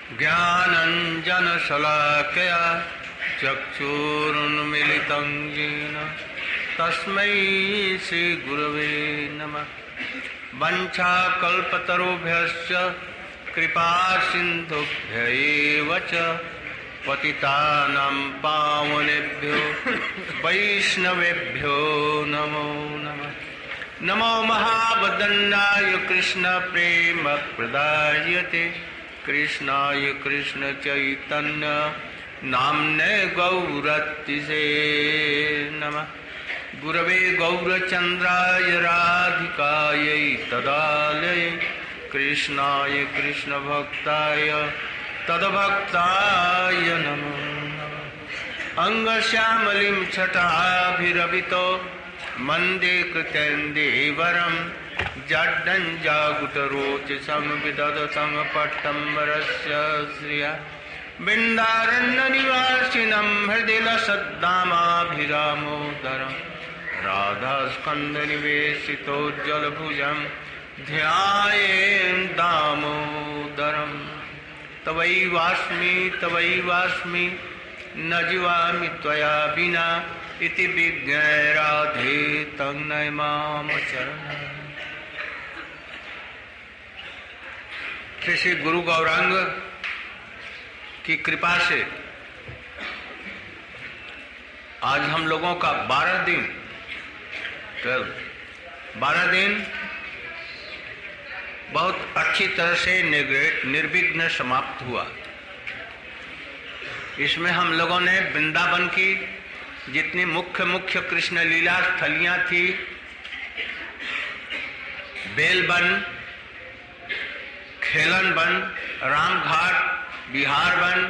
ज्ञानञ्जनशलाकया चक्षुरुन्मीलितं येन तस्मै श्रीगुरवे नमः। वञ्चाकल्पतरुभ्यश्च कृपासिन्धुभ्यैव च पतितानां पावनेभ्यो वैष्णवेभ्यो नमो नमः। नमो महावदन्नाय कृष्णप्रेमप्रदायते कृष्णाय कृष्णचैतन्य नाम्ने गौरतिसे नमः। गुरवे गौरचन्द्राय राधिकायै तदालये कृष्णाय कृष्णभक्ताय तद्भक्ताय नमो नमः। अंगश्यामलिं छटाभिरभितो मन्दे कृतेन्दीवरं जड्डञ्जागुटरोचसं विदधतं पट्टम्बरस्य श्रिया बिन्दारण्यनिवासिनं हृदि लसद्दामाभिरामोदरं राधास्कन्धनिवेशितोज्ज्वलभुजं ध्यायेन् दामोदरम्। तवैवास्मि न जीवामि त्वया विना इति विज्ञाय राधे तन्नय माम चरणम्। श्री गुरु गौरांग की कृपा से आज हम लोगों का 12 दिन बहुत अच्छी तरह से निर्विघ्न समाप्त हुआ। इसमें हम लोगों ने वृंदावन की जितनी मुख्य कृष्ण लीला स्थलियां थी, बेलबन, खेलन वन, रामघाट, बिहार वन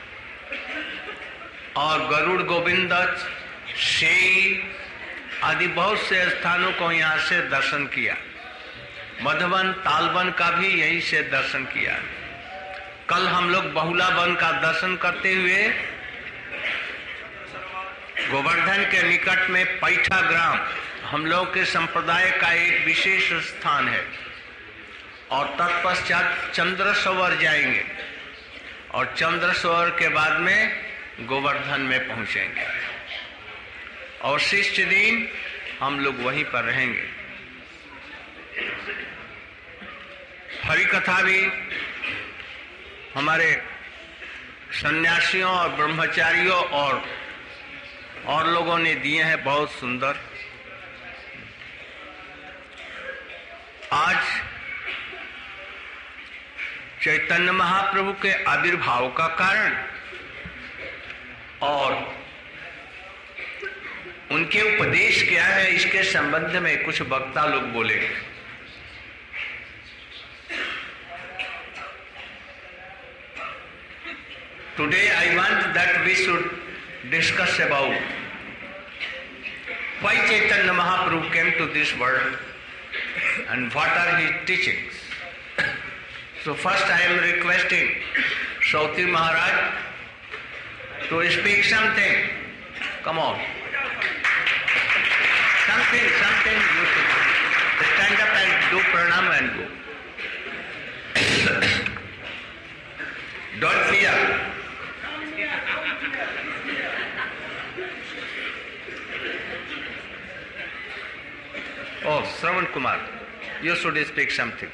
और गरुड़ गोविंद, शेई आदि बहुत से स्थानों को यहाँ से दर्शन किया। मधुवन, तालवन का भी यहीं से दर्शन किया। कल हम लोग बहुला वन का दर्शन करते हुए गोवर्धन के निकट में पैठा ग्राम हम लोग के संप्रदाय का एक विशेष स्थान है और तत्पश्चात चंद्रसरोवर जाएंगे और चंद्रसरोवर के बाद में गोवर्धन में पहुंचेंगे और शिष्ट दिन हम लोग वहीं पर रहेंगे। हरि कथा भी हमारे सन्यासियों और ब्रह्मचारियों और लोगों ने दिए हैं, बहुत सुंदर। आज चैतन्य महाप्रभु के आविर्भाव का कारण और उनके उपदेश क्या है, इसके संबंध में कुछ वक्ता लोग बोले। Today I want that we should discuss about why Chaitanya Mahaprabhu came to this world and what are his teachings. So first I am requesting Sauti Maharaj to speak something. Come on. Something you should stand up and do pranam and go. Don't fear. Oh, Shravan Kumar, you should speak something.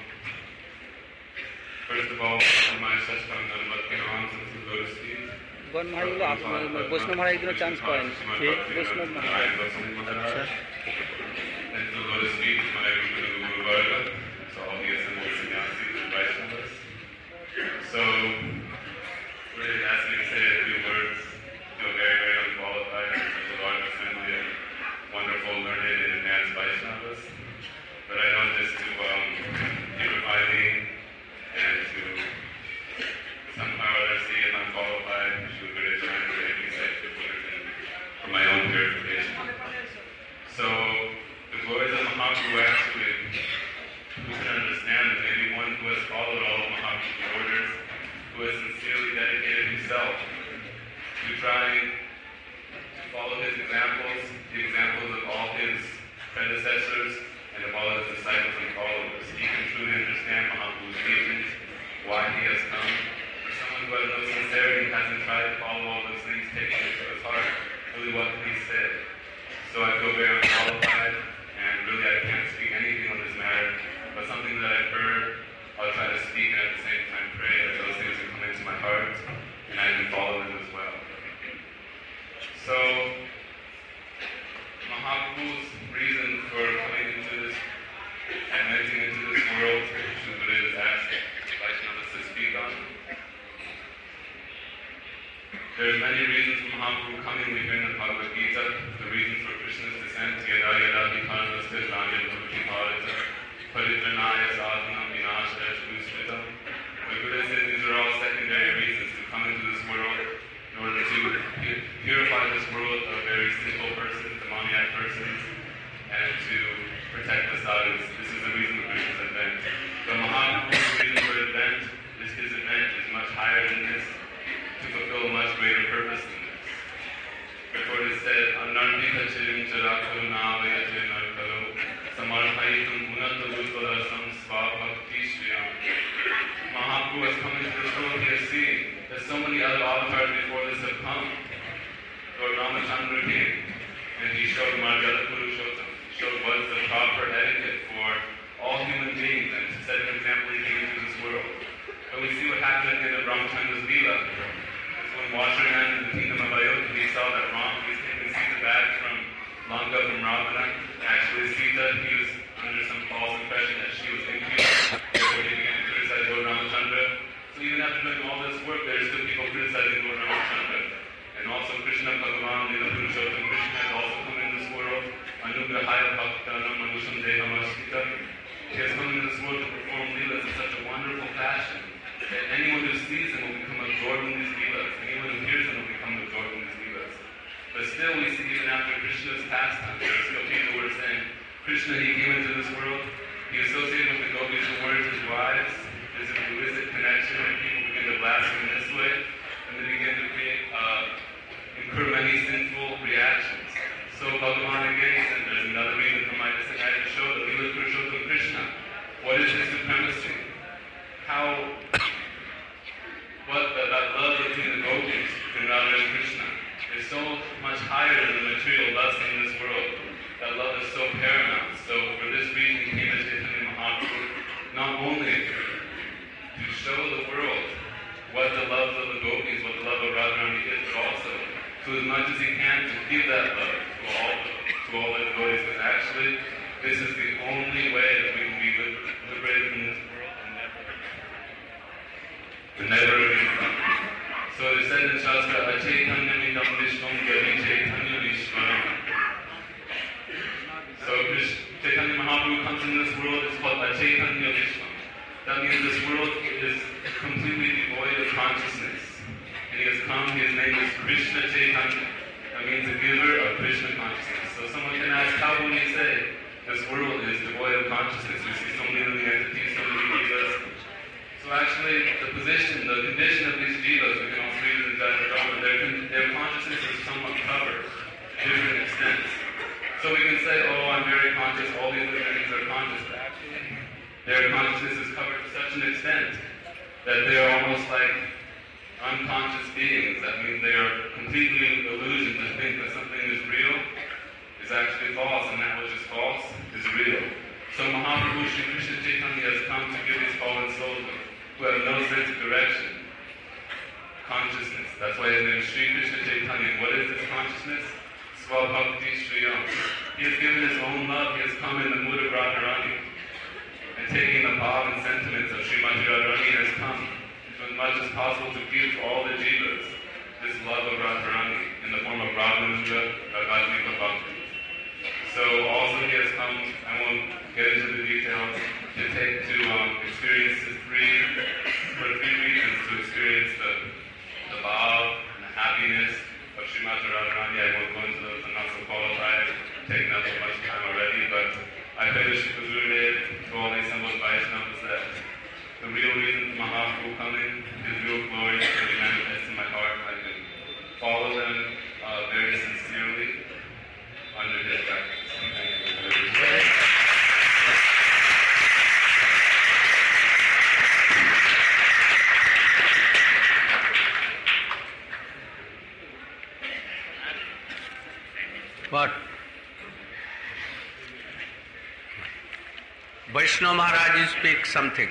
First of all, my Sashtam Dhanvat Pranam to the Lotus feet. গণ মহারাজগুলো বৈষ্ণব মহারাজ একদিনও chance পায়নি, বৈষ্ণব মহারাজ। আচ্ছা, And to go to speak when I go to Guru Varga, so all the assembled sannyasis and Vaishnavas. So, really asked me to say a few words. Feel very, very unqualified in such a large assembly of wonderful, learned, and advanced Vaishnavas. But I know just to purify me and to somehow or other see if I'm qualified to go to China or any such words for my own purification. So, the glories of Mahaprabhu actually, who can understand that maybe one who has followed all of Mahaprabhu's orders, who has sincerely dedicated himself to trying to follow his examples, the examples of all his predecessors, and of all his disciples and followers. He can truly understand Mahaprabhu's teachings, why he has come. For someone who has no sincerity, hasn't tried to follow all those things, taking it to his heart, really what can he say? So I feel very unqualified, and really I can't speak anything on this matter, but something that I've heard, I'll try to speak and at the same time pray that those things will come into my heart, and I can follow them as well. So, Mahaprabhu's reason for coming into this and entering into this world, which is what it is asked Vaishnavas to speak on. There's many reasons for Mahaprabhu coming. We hear in the Bhagavad Gita, the reasons for Krishna's descent, yada yada vikharnasya jnana bhakti bharata, paritranaya sadhanam vinashaya chudusritam. The Buddha says these are all secondary reasons to come into this world in order to purify this world of very sinful persons, demoniac persons, and to protect the sadhus. This is the reason for Krishna's advent. The Mahaprabhu's reason for advent is his event is much higher than this, to fulfill a much greater purpose than this. Therefore it is said, Anarpita chirim charakarunavayate narkalo samarthaitum unatalupalasam svabhakti shriyam. Mahaprabhu has come into this world. He has seen that so many other avatars before this have come. Lord Ramachandra came, and he showed Marjala Purushottam, showed what is the proper etiquette for all human beings, and to set an example he came into this world. But we see what happened at the end of Ramachandra's Leela. When Washaran in the kingdom of Ayodhya, he saw that Ram was taking Sita back from Lanka, from Ravana. Actually, Sita, he was under some false impression that she was impure. Therefore, he began to criticize Lord Ramachandra. So even after doing all this work, there are still people criticizing Lord Ramachandra. And also Krishna Bhagavan, Leela Purushottam, Krishna has also come in this world. Anugrahaya Bhaktanam Manusham Dehamasita. He has come into this world to perform Leelas in such a wonderful fashion that anyone who sees him will become absorbed in these Leelas. Anyone who hears him will become absorbed in these Leelas. But still we see even after Krishna's pastime, there are still people who are saying, Krishna, he came into this world, he associated with the gopis who weren't his wives, there's an illicit connection, and people begin to blaspheme this way, and they begin to incur many sinful reactions. So Bhagavan again said, there's another reason for my descent. I had to show the Leela Purushottam Krishna. What is his supremacy? That love between the gopis and Radha and Krishna is so much higher than the material lust in this world. That love is so paramount. So for this reason came as Chaitanya Mahaprabhu, not only to show the world what the love of the gopis, what the love of Radharani is, but also to as much as he can to give that love to all the devotees. Because actually, this is the only way that we can be liberated from this world and never again come. So it is said in Shastra, Achaitanya midam vishvam gadi chaitanya vishwaram. So Chaitanya Mahaprabhu comes in this world, it's called Achaitanya Vishwam. That means this world is completely devoid of consciousness. And he has come, his name is Krishna Chaitanya. That means the giver of Krishna consciousness. So someone can ask, how would he say this world is devoid of consciousness? We see so many living entities, so many jivas. So actually, the position, the condition of these jivas, we can also read it in Jatadharma, their consciousness is somewhat covered to different extents. So we can say, oh, I'm very conscious, all these living entities are conscious, but actually, their consciousness is covered to such an extent that they are almost like unconscious beings. That means they are completely illusioned to think that something is real is actually false, and that which is false is real. So Mahaprabhu Sri Krishna Chaitanya has come to give these fallen souls who have no sense of direction consciousness. That's why his name is Sri Krishna Chaitanya. What is this consciousness? Swabhakti Shriyam. He has given his own love. He has come in the mood of Radharani. And taking the bhav and sentiments of Srimati Radharani has come as much as possible to give all the jivas this love of Radharani in the form of Radhanusra, Ragajnika Bhakti. So also he has come, I won't get into the details, to experience for three reasons, to experience the bhav and the happiness of Srimati Radharani. I won't go into those, I'm not so qualified, taking up so much time already, but I finished the Gurudev to all the assembled Vaishnavas that the real reason for Mahaprabhu coming, his real glory can be manifest in my heart. I can follow them very sincerely under his guidance. Thank you. What? Vaishnava Maharaj, you speak something.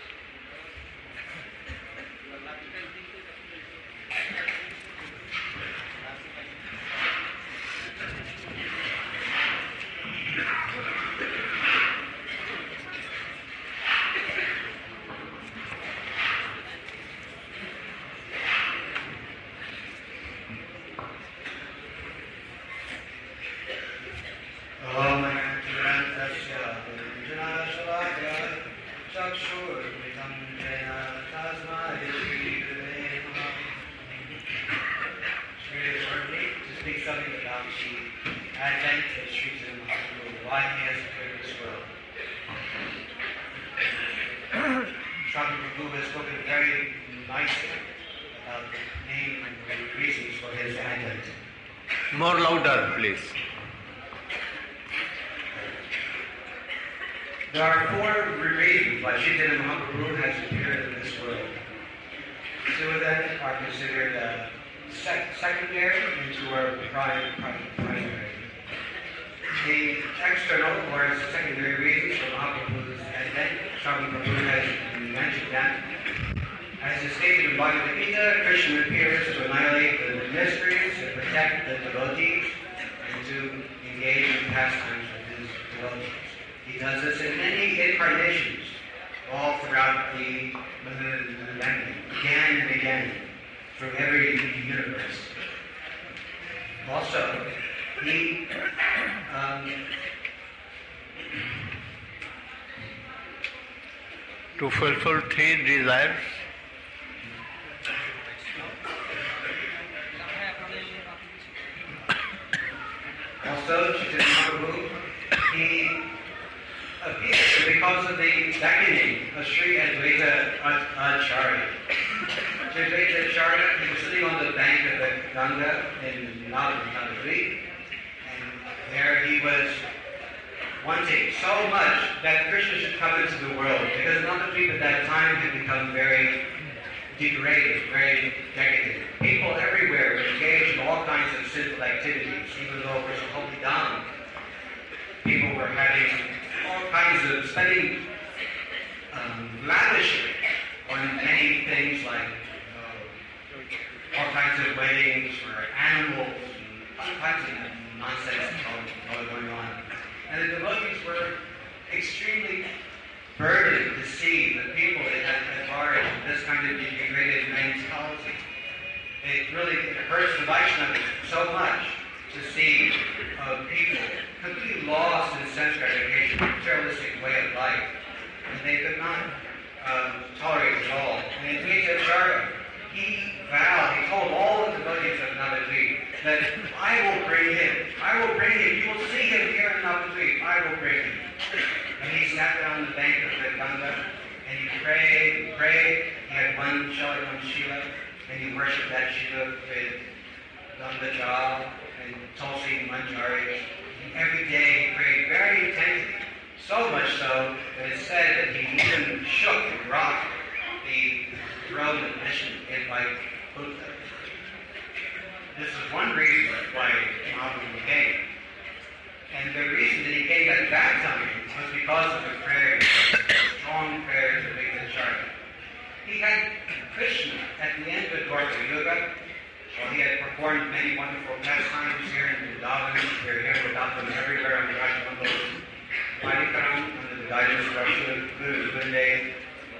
More louder, please. There are four reasons why Chaitanya Mahaprabhu has appeared in this world. Two of them are considered secondary and two are primary. The external or secondary reasons for Mahaprabhu's advent, Swami Prabhu has mentioned that. As is stated in Bhagavad Gita, Krishna appears to annihilate the mysteries, to protect the devotees, and to engage in pastimes with his devotees. He does this in many incarnations, all throughout the millennium, again and again, through every universe. Also, he to fulfill three desires. Also, Chaitanya Mahaprabhu, he appears because of the beckoning of Sri Advaita Acharya. Sri Advaita Acharya, he was sitting on the bank of the Ganga in Navadvip, and there he was wanting so much that Krishna should come into the world, because Navadvip at that time had become very degraded, very decadent. People everywhere were engaged in all kinds of sinful activities, even though it was a holy dham. People were having all kinds of spending lavishly on many things like all kinds of weddings for animals and all kinds of nonsense all going on. And the devotees were extremely burdened to see the people that had embarked on this kind of degraded mentality. It really hurts the Vaishnavas so much to see people completely lost in sense gratification, materialistic way of life. And they could not tolerate it at all. And in Advaita Acharya, he vowed, he told all the devotees of Navadvip that I will bring him. You will see him here in Navadvip. I will bring him. And he sat down on the bank of the Ganga, and he prayed. He had one Shila, and he worshipped that Shila with Ganga Jal and Tulsi Manjari. And every day he prayed very intensely, so much so that it's said that he even shook and rocked the throne of Vishnu by Buddha. This is one reason why Mahaprabhu came. And the reason that he came at that time was because of the prayers, the strong prayers of Advaita Acharya. He had Krishna, at the end of Dwarka Yuga, well, he had performed many wonderful pastimes here in Vrindavan. We're here without them everywhere on the Rajmandals, Parikaram, under the guidance of our Guru Gundev.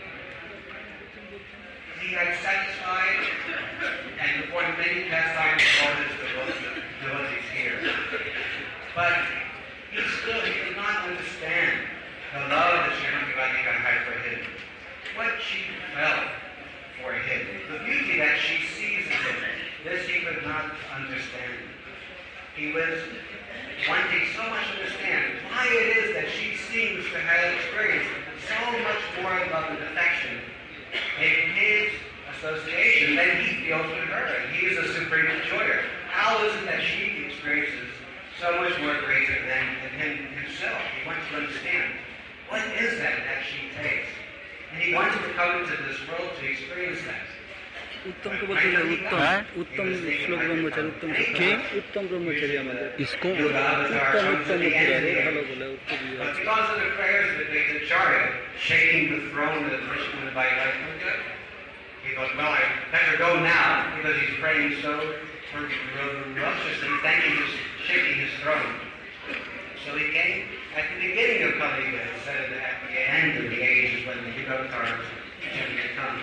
He had satisfied and performed many pastimes for all his devotees here. But he did not understand the love that Srimati Radhika had for him, what she felt for him, the beauty that she sees in him. This he could not understand. He was wanting so much to understand why it is that she seems to have experienced so much more love and affection in his association than he feels with her. And he is a supreme enjoyer. How is it that she experiences so much more greater than him himself? He wants to understand what is that she takes. And he wanted to come into this world to experience that. उत्तम को बोलते हैं उत्तम श्लोक ब्रह्मचारी उत्तम उत्तम ब्रह्मचारी हमारे इसको उत्तम उत्तम भालो बोले उत्तम But because of the prayers of the Acharya shaking the throne of Krishna by Vaikuntha, he thought, well, I better go now because he's praying so ferociously, shaking his throne. So he came at the beginning of Kali Yuga instead of at the end of the ages when the Yuga-avatars generally come.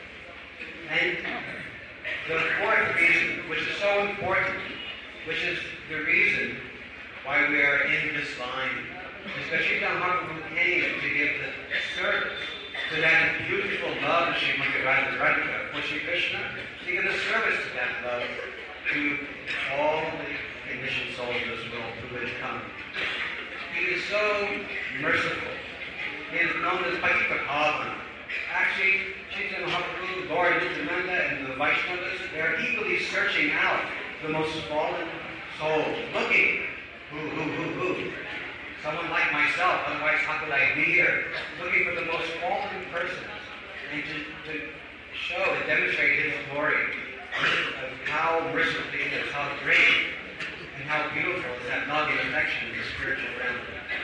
And the fourth reason, which is so important, which is the reason why we are in this line, is that Chaitanya Mahaprabhu came to give the service to that beautiful love of Srimati Radhika for Sri Krishna, to give the service to that love to all the conditioned souls of this world who would come. He is so merciful. He is known as Patita Pavana. Actually, Chaitanya Mahaprabhu, Lord Nityananda, and the Vaishnavas, they are equally searching out the most fallen souls, looking, who? Someone like myself, otherwise how could I be here? Looking for the most fallen persons, and to show and demonstrate His glory, of how merciful He is, how great, and how beautiful is that love and affection in the spiritual realm.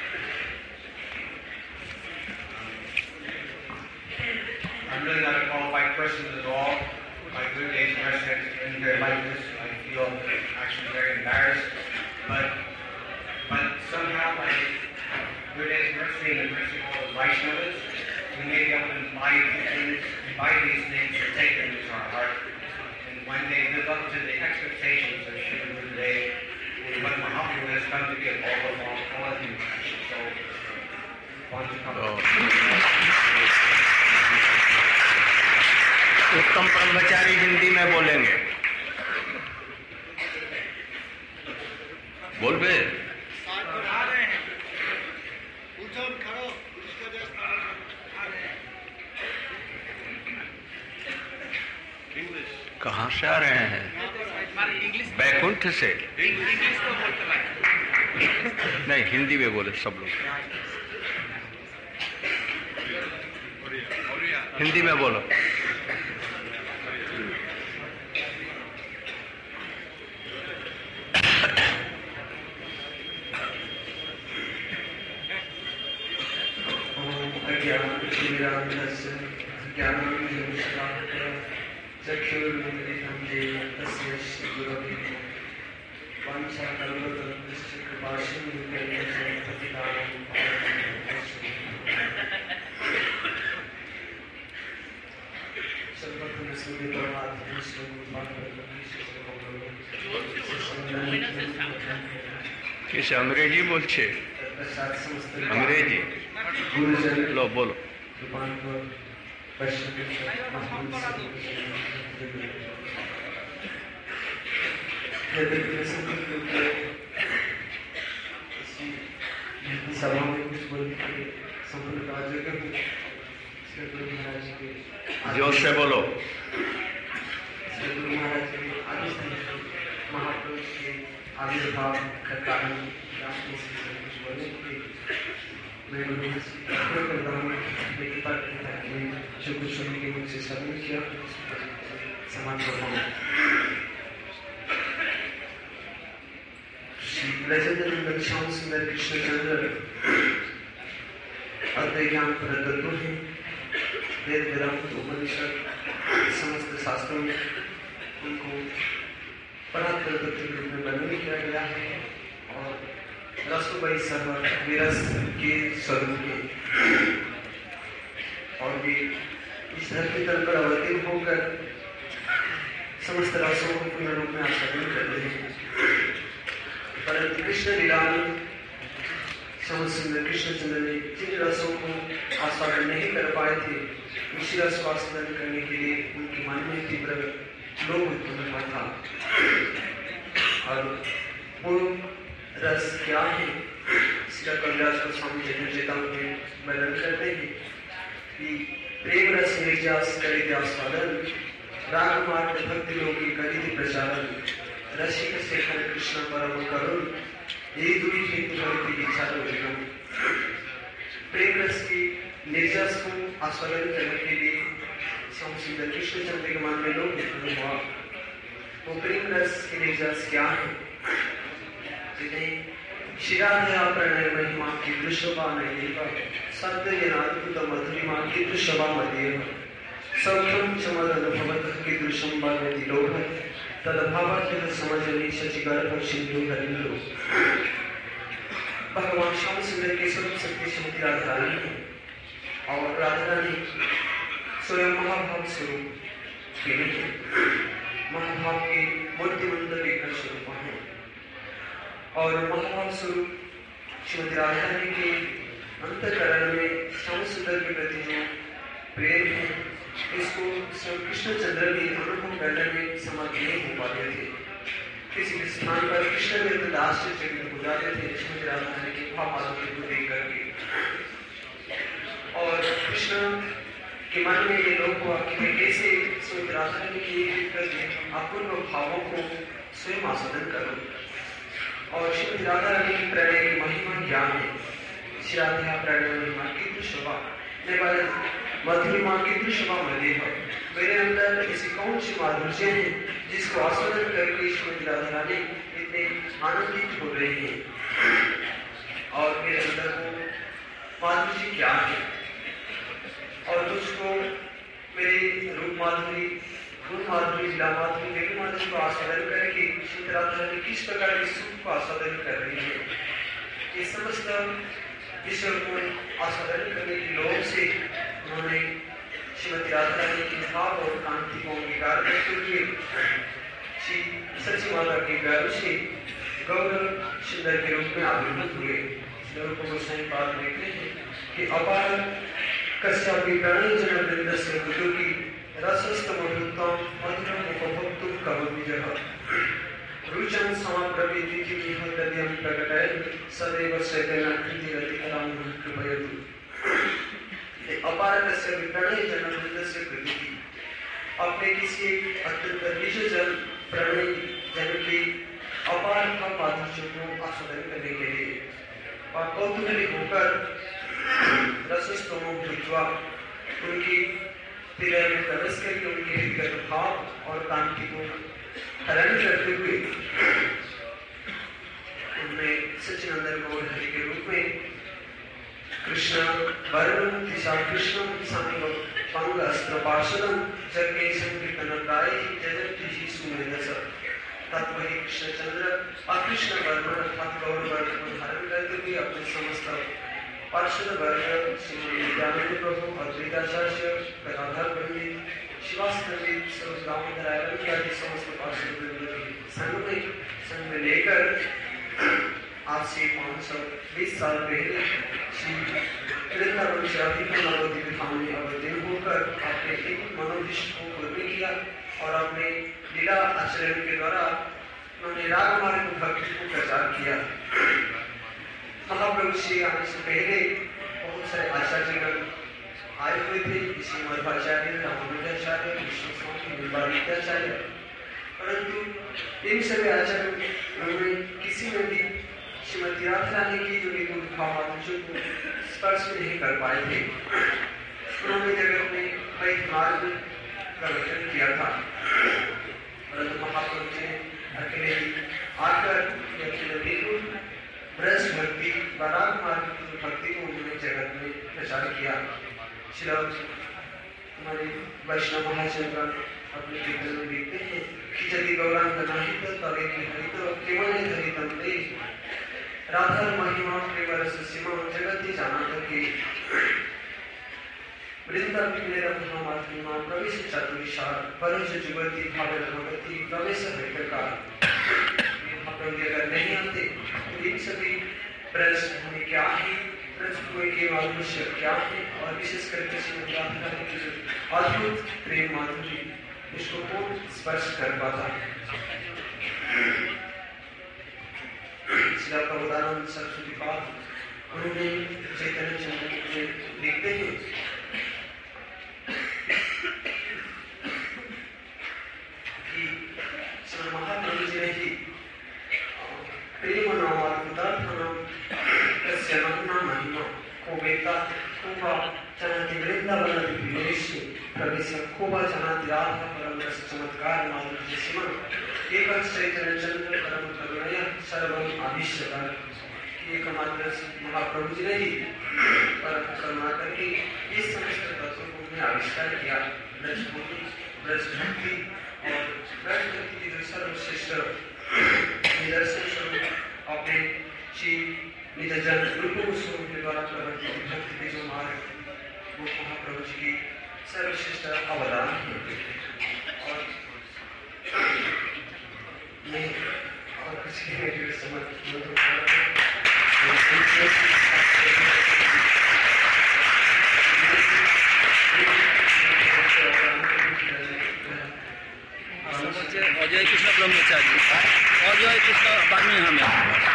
I'm really not a qualified person at all. My good days and rest in here like this, I feel actually very embarrassed. But somehow by good days mercy and the mercy of all the Vaishnavas, we may be able to invite these things and take them into our heart. And one day live up to the expectations of Srila Gurudev and what Mahaprabhu has come to give all of you. So, want to come. उत्तम ब्रह्मचारी हिंदी में बोलेंगे। बोल बे। कहाँ से आ रहे हैं? बैकुंठ से। नहीं, हिंदी में बोले सब लोग। हिंदी में बोलो। किसे अंग्रेजी बोलछे? अंग्रेजी लो बोलो। जोर से बोलो। आविर्भाव का कारण राष्ट्रीय कुछ बोले कि मैं करता हूँ मेरी बात जो कुछ सुनने के मुझसे श्रवण किया समाज को लेजेंडरी लक्षणों से मैं कृष्णचंद्र अद्वैत ज्ञान प्रदत्त है वेद वेदांत उपनिषद समस्त शास्त्रों में उनको परात्पर तत्व के रूप में वर्णन किया गया है और रसोबाई सर्व विरस के स्वरूप के और वे इस धरती तल पर अवतीर्ण होकर समस्त रसों को पूर्ण रूप में आस्वादन करते हैं। परंतु कृष्ण लीला में श्याम सुंदर कृष्णचंद्र ने जिन रसों को आस्वादन नहीं कर पाए थे, उसी रस को आस्वादन करने के लिए उनके मन में तीव्र लोभ उत्पन्न हुआ था। और वो रस क्या है, इसका कविराज गोस्वामी जन्म चेतावनी में वर्णन करते हैं कि प्रेम रस निर्जास करित आस्वादन, राग मार्ग भक्ति लोकी करित प्रचारन, रसिक शेखर कृष्ण परम करुण, यही दूरी हेतु भक्ति की इच्छा को प्रेम रस की निर्जस को आस्वादन करने के लिए श्याम सुंदर कृष्णचंद्र के मन में लोग उत्पन्न हुआ। वो प्रेम रस की निर्जस क्या है, जिन्हें शिराधया प्रणय महिमा की दृश्यवा नहीं सत्य अद्भुत मधुरिमा की दृश्यवा मध्य सौख्यम चमद अनुभवत की दृश्यम बालति लोभ तदभावत समझनी शचिगर्भ सिंधु हरिंद्रो। भगवान श्याम सुंदर के स्वरूप शक्ति श्रीमती राधा रानी है और राधा रानी स्वयं महाभाव स्वरूप के लिए महाभाव के मूर्तिमंत लेकर स्वरूप है और महाभाव स्वरूप श्रीमती राधा रानी के अंतःकरण में श्याम सुंदर के प्रति जो प्रेम है, इसको स्वयं कृष्णचंद्र भी अनुभव करने में समर्थ नहीं हो पाते थे। किसी भी स्थान पर कृष्ण में आश्चर्यचकित हो जाते थे श्रीमती राधा रानी के भाव माधुर्य को देख करके। और कृष्ण के मन में ये लोग हुआ कि मैं कैसे श्रीमती राधा रानी की अपूर्व भावों को स्वयं आस्वादन करूं। और श्रीमती राधा रानी की प्रणय की महिमा क्या है, श्रीराधा प्रणय महिमा की दृश्यवा मधुरिमा की दृश्यवा मध्य है। मेरे अंदर ऐसी कौन सी माधुर्य है जिसको आस्वादन करके श्रीमती राधा रानी इतने आनंदित हो रहे हैं। और मेरे अंदर वो माधुर्य क्या है और तुझको मेरे रूप माधुरी, गुण माधुरी, लीला माधुरी, वेग माधुरी को आस्वादन करके श्रीमती राधा रानी किस प्रकार के सुख को आस्वादन कर रही है। ये समस्त ईश्वर को आस्वादन करने के लोभ से उन्होंने श्रीमती राधा रानी के भाव और कांति को अंगीकार करते हुए श्री सची माता के गर्भ से गौरव सुंदर के रूप में आविर्भूत हुए। रूप गोस्वामी पाद देखते हैं कि अपार कश्यपि प्रणय जन वृंद से की रसस्त मधुत्तम मधुरम उपभोक्तुम कवमिजः रुचन समाप्रवेदिति विहतद्यं प्रकटय सदैव चैतन्य कृतिरति अरामं कृपयतु। अपार कश्यपि प्रणय जन वृंद से कृति, अपने किसी अत्यंत विशेष प्रणय जन की अपार माधुर्य को आस्वादन करने के लिए और कौतूहली होकर रसस्तमो भूत्वा उनकी हृदय में प्रवेश करके उनके हृदय भाव और कांति को हरण करते हुए उनमें सच्चिदानंद गौर हरि के रूप में कृष्ण वरुण दिशा कृष्ण सामी पंग अस्त्र पार्षदम जगने संकीर्तन प्राय जगति ही सुमेधस तत्वही कृष्णचंद्र अकृष्ण वर्ण अर्थात गौर वर्ण को धारण करते हुए अपने समस्त पार्षद वर्ग श्री नित्यानंद प्रभु अद्वैताचार्य गदाधर पंडित शिवास पंडित दामोदर आयरन आदि समस्त पार्षद संघ में लेकर आज से 520 साल पहले श्री वृंदावन नवद्वीप धाम में अवतीर्ण होकर अपने एक मनोदिष्ट को पूर्ण किया और अपने लीला आचरण के द्वारा उन्होंने राग मार्ग भक्ति को प्रचार किया। महाप्रभु श्री आने से पहले बहुत सारे आचार्यगण आए हुए थे, जैसे मध्वाचार्य, रामानुजाचार्य, कृष्ण स्वामी, विद्याचार्य, परंतु इन सभी आचार्यों में किसी में भी श्रीमती राधा रानी की जो निगुण भाव को स्पर्श नहीं कर पाए थे। उन्होंने जगत में कई मार्ग का गठन किया था, परंतु महाप्रभु जी ने अकेले आकर ब्रज भक्ति बराग मार्ग की भक्ति को उन्होंने जगत में प्रचार किया। हमारे वैष्णव महाजनगण अपने कीर्तन में लिखते हैं कि यदि गौरांग नाही तवे की हरित केवल हरितम ते राधा महिमा प्रेम रस सीमा जगत जाना कि वृंदावन मेरा महामात्मा प्रवेश चतुर्विशाल परज जुगति भाव भगवती प्रवेश हरिप्रकार। महाप्रभु अगर नहीं आते तो इन सभी ब्रज हमें क्या है, ब्रज के मनुष्य क्या है, और विशेष करके श्रीमद् राधा की जो अद्भुत प्रेम माधुरी इसको कौन स्पर्श कर पाता है। इसका उदाहरण सरस्वती पाद उन्होंने चैतन्य चंद्र में लिखते हैं कि महाप्रभु जी ने ही प्रेम नाम तस्य महिमा महिमा को वेता कोबा चनाति वृंदावन विदेशी प्रवेश कोबा चनाति राधा परम रस चमत्कार माधुर्य सीमा एक चैतन्य चंद्र परम करुणया सर्वम आविष्कार। एकमात्र महाप्रभु जी ने ही परम करुणा करके इस समस्त तत्वों को उन्हें आविष्कार किया। ब्रज भक्ति और ब्रज भक्ति की जो सर्वश्रेष्ठ निदर्शन स्वरूप अपने श्री निजन रूप स्वरूप के द्वारा प्रवर्तित भक्ति के जो मार्ग वो महाप्रभु जी की सर्वश्रेष्ठ अवदान है। और मैं और कुछ समझ अजय कृष्ण ब्रह्मचारी अजय कृष्ण बानी हमें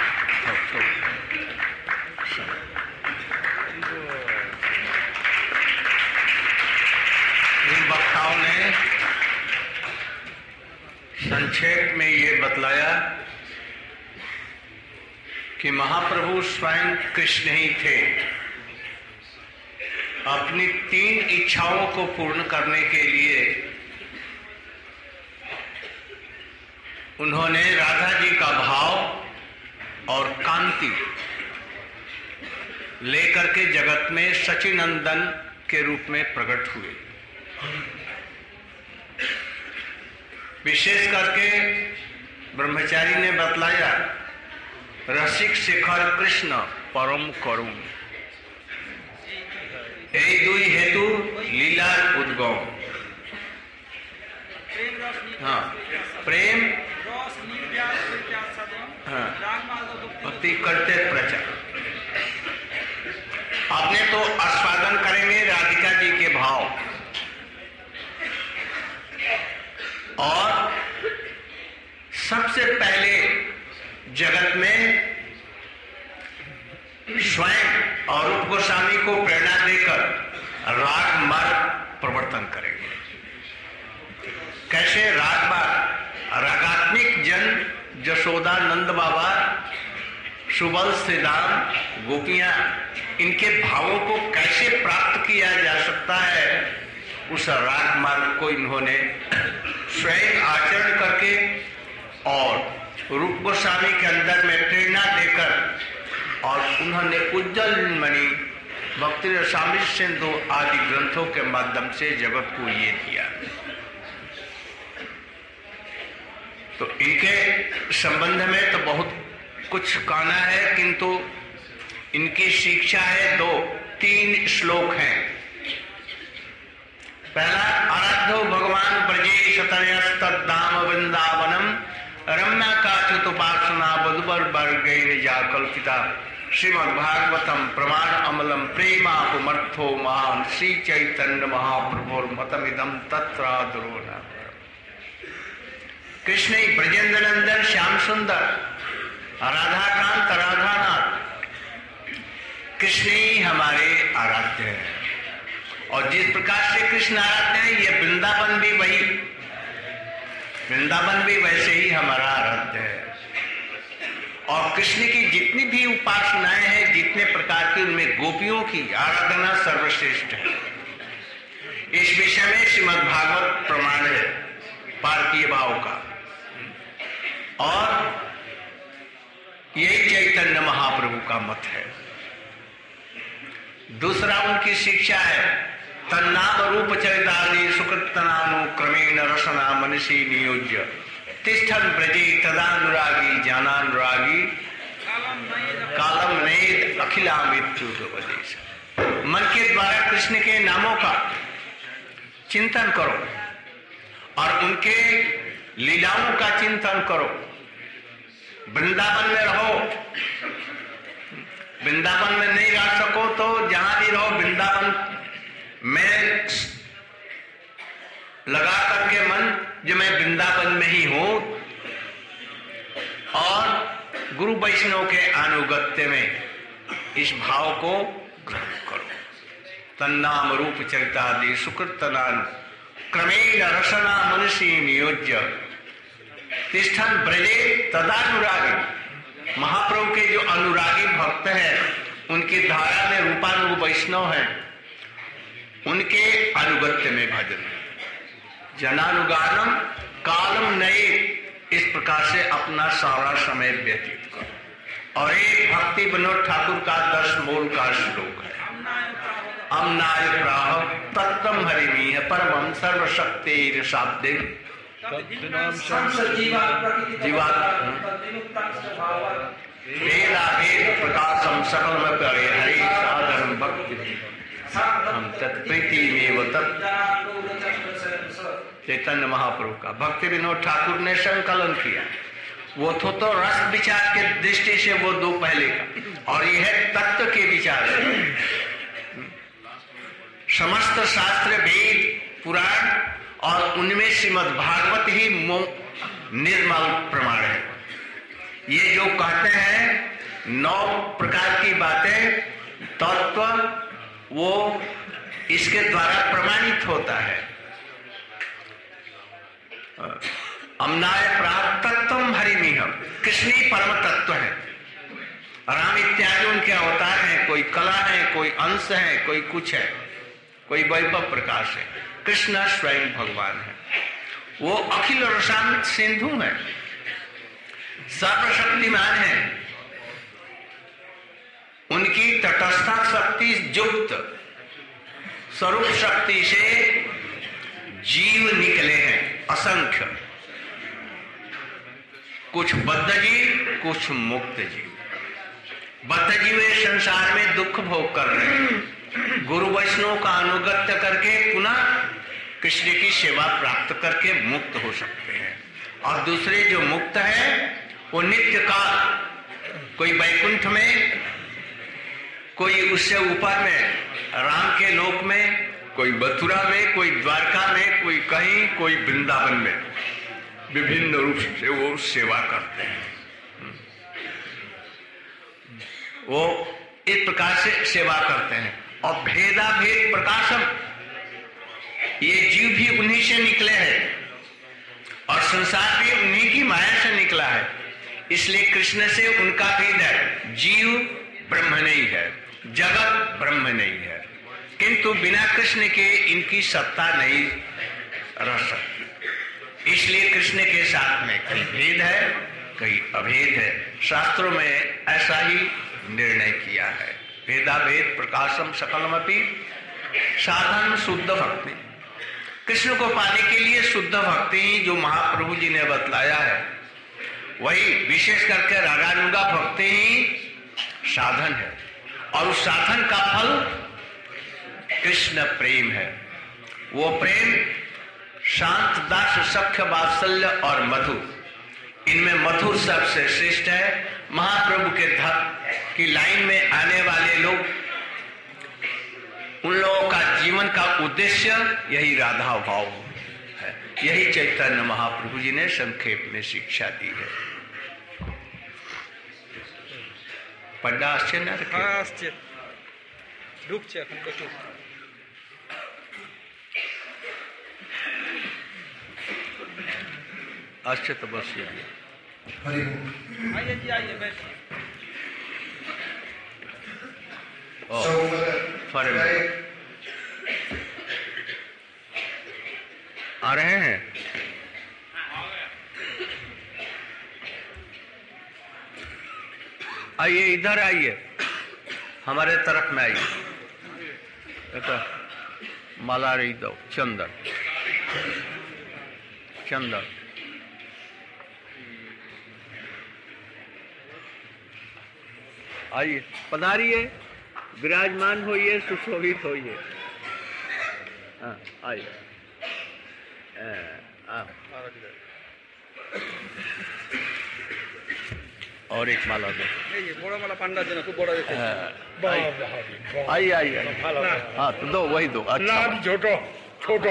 इन वक्ताओं ने संक्षेप में ये बतलाया कि महाप्रभु स्वयं कृष्ण ही थे। अपनी 3 इच्छाओं को पूर्ण करने के लिए उन्होंने राधा जी का भाव और कांति लेकर के जगत में सचिनंदन के रूप में प्रकट हुए। विशेष करके ब्रह्मचारी ने बतलाया रसिक शिखर कृष्ण परम करुण এই দুই हेतु लीलार उद्गम। हाँ प्रेम हाँ भक्ति करते प्रचार। आपने तो आस्वादन करेंगे राधिका जी के भाव और सबसे पहले जगत में स्वयं और रूप गोस्वामी को प्रेरणा देकर राग मार्ग प्रवर्तन करेंगे। कैसे राग मार्ग रागात्मिक जन जशोदा नंद बाबा सुबल श्रीराम गोपियां इनके भावों को कैसे प्राप्त किया जा सकता है, उस राग मार्ग को इन्होंने स्वयं आचरण करके और रूप गोस्वामी के अंदर में प्रेरणा देकर और उन्होंने उज्जवल मणि भक्ति रसामृत सिंधु आदि ग्रंथों के माध्यम से जगत को ये दिया। तो इनके संबंध में तो बहुत कुछ कहना है, किंतु इनकी शिक्षा है 2-3 श्लोक हैं। पहला आराध्यो भगवान ब्रजेश तनयस्तद्धाम वृंदावनम रम्या काचितुपासना बधुबर वर्गेन जाकल्पिता श्रीमद्भागवतम प्रमाण अमलम प्रेमापुमर्थो महान श्री चैतन्य महाप्रभुर्मतमिदं तत्रादुरो। कृष्ण ही ब्रजेंद्र नंदन श्याम सुंदर राधाकांत राधानाथ कृष्ण ही हमारे आराध्य है। और जिस प्रकार से कृष्ण आराध्य है ये वृंदावन भी वैसे ही हमारा आराध्य है। और कृष्ण की जितनी भी उपासनाएं हैं, जितने प्रकार की, उनमें गोपियों की आराधना सर्वश्रेष्ठ है। इस विषय में श्रीमद् भागवत प्रमाण है पार्थिव भाव का। और यही चैतन्य महाप्रभु का मत है। दूसरा उनकी शिक्षा है तन्नाम रूप चरितादि सुकृतनानु क्रमेण रसना मनसी नियोज्य तिष्ठन ब्रजे तदानुरागी ज्ञानानुरागी कालम नेद अखिलामित्युपदेश। मन के द्वारा कृष्ण के नामों का चिंतन करो और उनके लीलाओं का चिंतन करो। वृंदावन में रहो, वृंदावन में नहीं रह सको तो जहां भी रहो वृंदावन में लगा करके मन जो मैं वृंदावन में ही हूं और गुरु वैष्णव के अनुगत्य में इस भाव को ग्रहण करो। तन्नाम रूप चरितादि सुकृतनान क्रमेण रसना मनसी नियोज्य तिष्ठन ब्रजे तदानुरागी। महाप्रभु के जो अनुरागी भक्त हैं उनकी धारा में रूपानुग वैष्णव है, उनके अनुगत्य में भजन जनानुगानम कालम नए, इस प्रकार से अपना सारा समय व्यतीत करो। और एक भक्ति विनोद ठाकुर का 10 मूल का श्लोक है, अमनाय प्राह तत्वम हरिमी है परमं सर्वशक्ति शाब्दे वेदा वेद प्रकाशम सकल हरे साधन भक्ति हम तत्प्रीति में चैतन्य महाप्रभु का भक्ति विनोद ठाकुर ने संकलन किया। वो तो रस विचार के दृष्टि से वो 2 पहले का, और यह है तत्व के विचार से। समस्त शास्त्र वेद पुराण और उनमें श्रीमद् भागवत ही निर्मल प्रमाण है। ये जो कहते हैं 9 प्रकार की बातें तत्व, वो इसके द्वारा प्रमाणित होता है। अमनाय प्राप्त तत्वम हरिमिहम, कृष्ण ही परम तत्व है। राम इत्यादि उनके अवतार हैं, कोई कला है, कोई अंश है, कोई कुछ है, कोई वैभव प्रकाश है। कृष्ण स्वयं भगवान है, वो अखिल रसामृत सिंधु है, सर्वशक्तिमान है। उनकी तटस्था शक्ति युक्त स्वरूप शक्ति से जीव निकले हैं असंख्य, कुछ बद्ध जीव, कुछ मुक्त जीव। बद्ध जीव संसार में दुख भोग कर रहे हैं, गुरु वैष्णव का अनुगत्य करके पुनः कृष्ण की सेवा प्राप्त करके मुक्त हो सकते हैं। और दूसरे जो मुक्त है वो नित्य काल, कोई वैकुंठ में, कोई उससे ऊपर में राम के लोक में, कोई मथुरा में, कोई द्वारका में, कोई कहीं, कोई वृंदावन में, विभिन्न रूप से वो सेवा करते हैं। वो इस प्रकार से सेवा करते हैं। और भेदा भेद प्रकाशम, ये जीव भी उन्हीं से निकले हैं और संसार भी उन्हीं की माया से निकला है, इसलिए कृष्ण से उनका भेद है। जीव ब्रह्म नहीं है, जगत ब्रह्म नहीं है, किंतु बिना कृष्ण के इनकी सत्ता नहीं रह सकती। इसलिए कृष्ण के साथ में कई भेद है, कई अभेद है। शास्त्रों में ऐसा ही निर्णय किया है। भेदा भेद प्रकाशम सकलमपि साधन शुद्ध भक्ति। कृष्ण को पाने के लिए शुद्ध भक्ति ही जो महाप्रभु जी ने बतलाया है, वही विशेष करके रागानुगा भक्ति ही साधन है। और उस साधन का फल कृष्ण प्रेम है। वो प्रेम शांत, दास, सख्य, वात्सल्य और मधुर, इनमें मधुर सबसे श्रेष्ठ है। महाप्रभु के धर्म की लाइन में आने वाले लोग, उन लोगों का जीवन का उद्देश्य यही राधा भाव है। यही चैतन्य महाप्रभु जी ने संक्षेप में शिक्षा दी है। पढ़ना आश्चर्य रखे, आश्चर्य रुक છે এখন কত आश्चर्य तो बस ये आइए जी आइए बैठिए। आ रहे हैं। आइए, इधर आइए, हमारे तरफ में आइए। मलारी दो चंदन चंदन। आइए पधारिए, विराजमान होइए, सुशोभित होइए। हाँ आइए। और एक माला दो। ये बड़ा वाला पांडा जो ना खूब बड़ा देते हैं। आइए आइए। हाँ तो दो, वही दो। अच्छा छोटो छोटो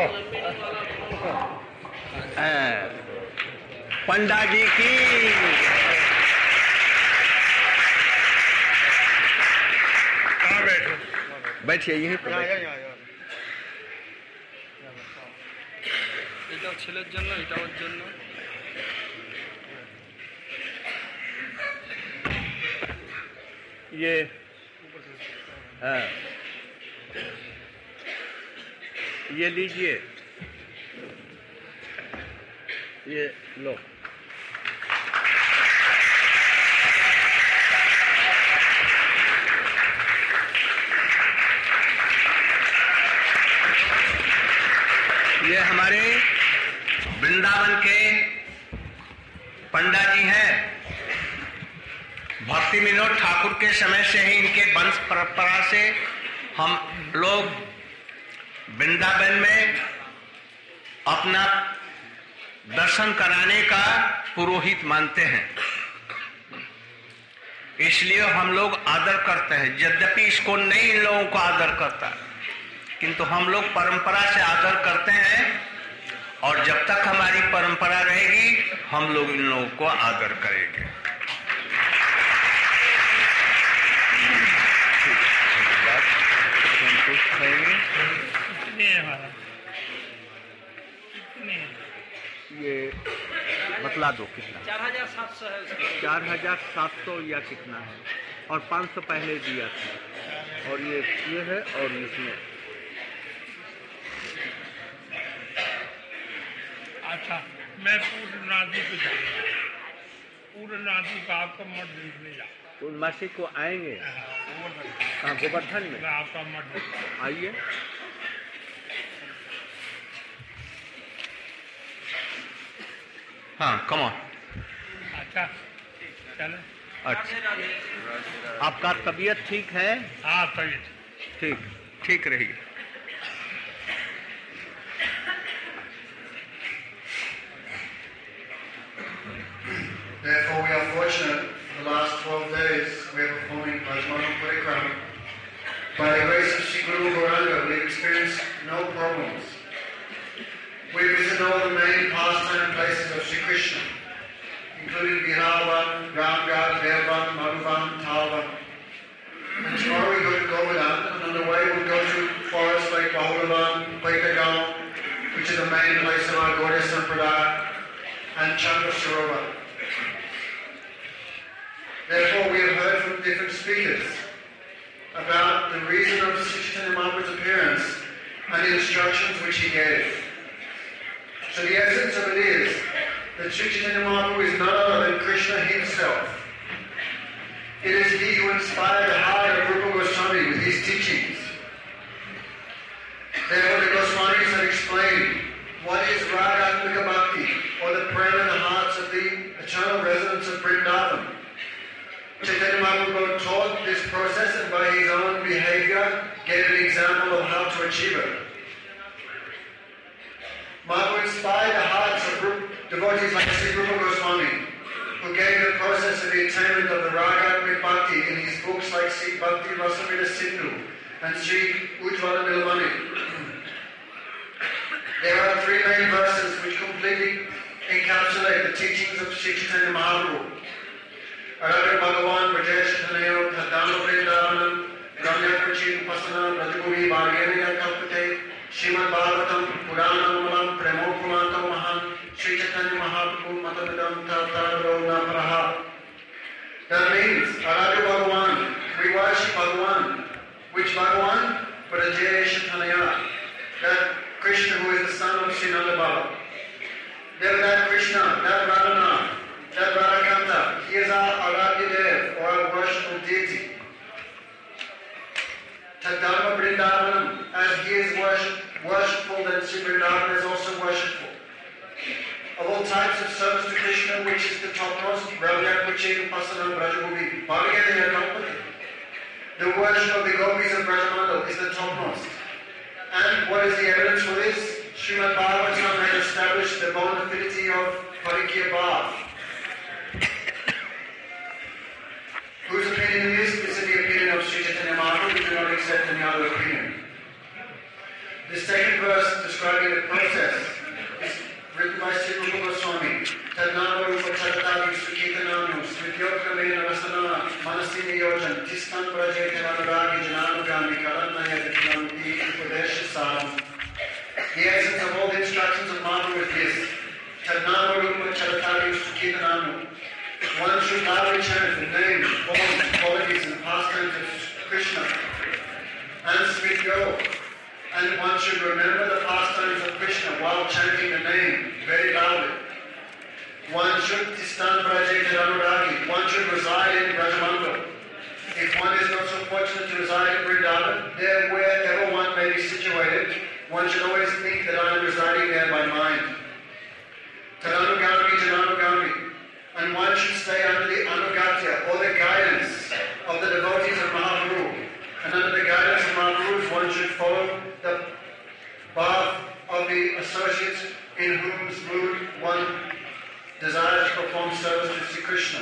पंडा जी की बैठिए यहीं पर। এটাও ছেলের জন্য, এটাও ওর জন্য। ये हाँ ये लीजिए, ये लो। ये हमारे वृंदावन के पंडा जी हैं। भक्ति विनोद ठाकुर के समय से ही इनके वंश परंपरा से हम लोग वृंदावन में अपना दर्शन कराने का पुरोहित मानते हैं, इसलिए हम लोग आदर करते हैं। यद्यपि इसको नहीं इन लोगों को आदर करता, किंतु हम लोग परंपरा से आदर करते हैं और जब तक हमारी परंपरा रहेगी हम लोग इन लोगों को आदर करेंगे। ये बतला दो कितना। 4700 है उसका। 4700 या कितना है, और 500 पहले दिया था, और ये है, और इसमें अच्छा मैं पूर्णनाथी पे जाऊँगा, पूर्णनाथी का आपका मठ देखने जा। पूर्णमासी को आएंगे कहाँ, गोवर्धन में? मैं आपका मठ आइए। हाँ कम ऑन। अच्छा चलो। अच्छा आपका तबीयत ठीक है? हाँ तबीयत ठीक, ठीक रहिए। Therefore, we are fortunate for the last 12 days we are performing Bhajmana Parikrama. By the grace of Sri Guru Gauranga, we have experienced no problems. We visit all the main pastime places of Sri Krishna, including Biharavan, Ramgarh, Devan, Madhuvan, Talvan. And tomorrow we go to Govardhan, and on the way we'll go to forests like Bahulavan, Paitagaon, which is the main place of our Gaudiya Sampradaya, and Chandra Sarovar. Therefore, we have heard from different speakers about the reason of Sri Chaitanya Mahaprabhu's appearance and the instructions which he gave. So the essence of it is that Sri Chaitanya Mahaprabhu is none other than Krishna himself. It is he who inspired the heart of Rupa Goswami with his teachings. Therefore, the Goswamis have explained what is Ragatmika Bhakti, or the prema in the hearts of the eternal residents of Vrindavan. Chaitanya Mahaprabhu taught this process and by his own behavior gave an example of how to achieve it. Mahaprabhu inspired the hearts of devotees like Sri Rupa Goswami, who gave the process of the attainment of the Ragatmika Bhakti in his books like Sri Bhakti Rasamrita Sindhu and Sri Ujjvala Nilamani. There are three main verses which completely encapsulate the teachings of Sri Chaitanya Mahaprabhu. Arada Bhagavan Vajaya Chaitanya Tadano Vrindavanam Ramya Prachin Pasana Rajaguri Bhagyaniya Kalpate Srimad Bhagavatam Puranam Malam Premopumantam Mahan Sri Chaitanya Mahaprabhu Matadam Tataro Naparaha. That means Arada Bhagavan, we worship Bhagavan. Which Bhagavan? Vajaya Chaitanya. That Krishna who is the son of Sri Nanda Baba. There that Krishna, that Radhana, that Radhakanta, he is our Aradhya Dev, or our worshipful deity. Tadharma Vrindavanam, as he is worshipful, then Sri Vrindavan is also worshipful. Of all types of service to Krishna, which is the topmost, Ramya Kuchim Pasanam Brajabubi, Bhagavad Company. The worship of the gopis of Brajamandal is the topmost. And what is the evidence for this? Srimad Bhagavatam has established the bona fidity of Parikya Bhav. Whose opinion is this? This is the opinion of Sri Chaitanya Mahaprabhu. We do not accept any other opinion. The second verse describing the process is written by Sri Rupa Goswami. Tadnava Rupa Chadatadi Sukhitananu Smrityokramena Rasana Manasini Yojan Tistan Prajete Anuragi Jananugami Karanaya Ditinamuti Upadesha Saram. The essence of all the instructions of Mahaprabhu is this. Tadnava Rupa Chadatadi Sukhitananu. One should loudly chant the name, forms, qualities and pastimes of Krishna and Smrityo. And one should remember the pastimes of Krishna while chanting the name very loudly. One should Tistan Prajete Anuragi. One should reside in Brajamandal. If one is not so fortunate to reside in Vrindavan, there wherever one may be situated, one should always think that I am residing there by mind. Tadanugami Jananugami. And one should stay under the anugatya or the guidance of the devotees of Mahaprabhu. And under the guidance of Mahaprabhu, one should follow the path of the associates in whose mood one desires to perform service to Sri Krishna.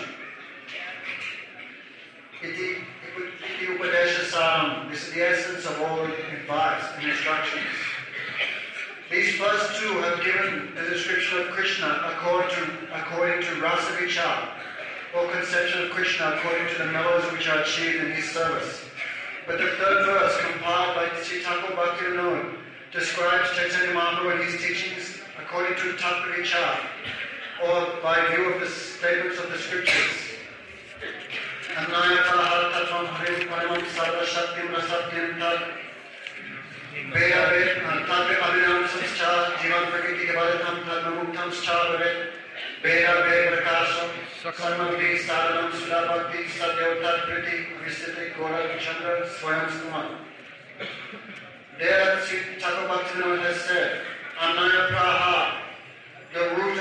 Iti Upadesha Saram. This is the essence of all advice and instructions. These first two have given the description of Krishna according to Rasa Vichar, or conception of Krishna according to the mellows which are achieved in his service. But the third verse, compiled by Sri Thakur Bhaktivinoda, describes Chaitanya Mahaprabhu and his teachings according to Tattva Vichar, or by view of the statements of the scriptures. Annaya Palahar Tattvam Harim Paramam Sarva Shaktim Rasatyam Tad Veda Ved Tattva Abhinam Samschar Jivan Prakriti Kevadatam Tadmamuktam Schar Ved Veda Ved Prakasham Sarmabhi Sadhanam Sudha Bhakti Sadhyav Tadpriti Visthiti Gora Chandra Swayam Stuman. There Sri Thakur Bhaktivinoda has said, Annaya Praha, the root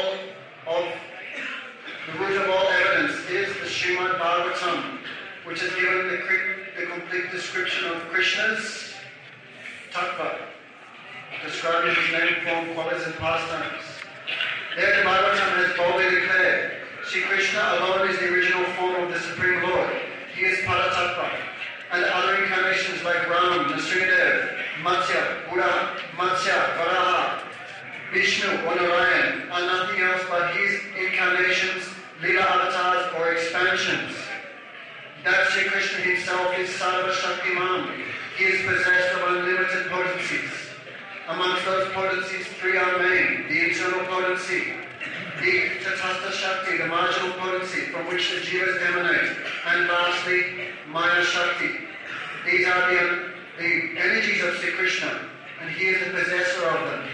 of all evidence is the Srimad Bhagavatam, which has given the complete description of Krishna's tattva, describing his name, form, qualities and pastimes. There the Bhagavatam has boldly declared, Sri Krishna alone is the original form of the Supreme Lord. He is Paratattva. And other incarnations like Ram, Nrsimhadev, Matsya, Buddha, Matsya, Varaha, Vishnu or Narayan are nothing else but his incarnations, Leela avatars or expansions. That Sri Krishna himself is Sarva Shaktiman. He is possessed of unlimited potencies. Amongst those potencies, three are main: the internal potency, the Tatastha Shakti, the marginal potency from which the jivas emanate, and lastly, Maya Shakti. These are the energies of Sri Krishna, and he is the possessor of them.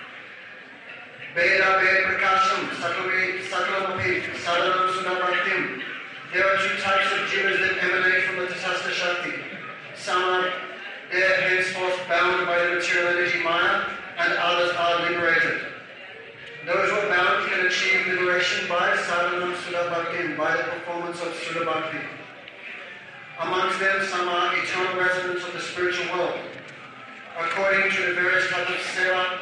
Veda Ved Prakasham, Sakalamapi, Sadhanam Sudha Bhaktim. There are two types of jivas that emanate from the Tatastha Shakti. Some are there henceforth bound by the material energy Maya, and others are liberated. Those who are bound can achieve liberation by Sadhanam Sudha Bhaktim, by the performance of Sudha Bhakti. Amongst them, some are eternal residents of the spiritual world. According to the various types of seva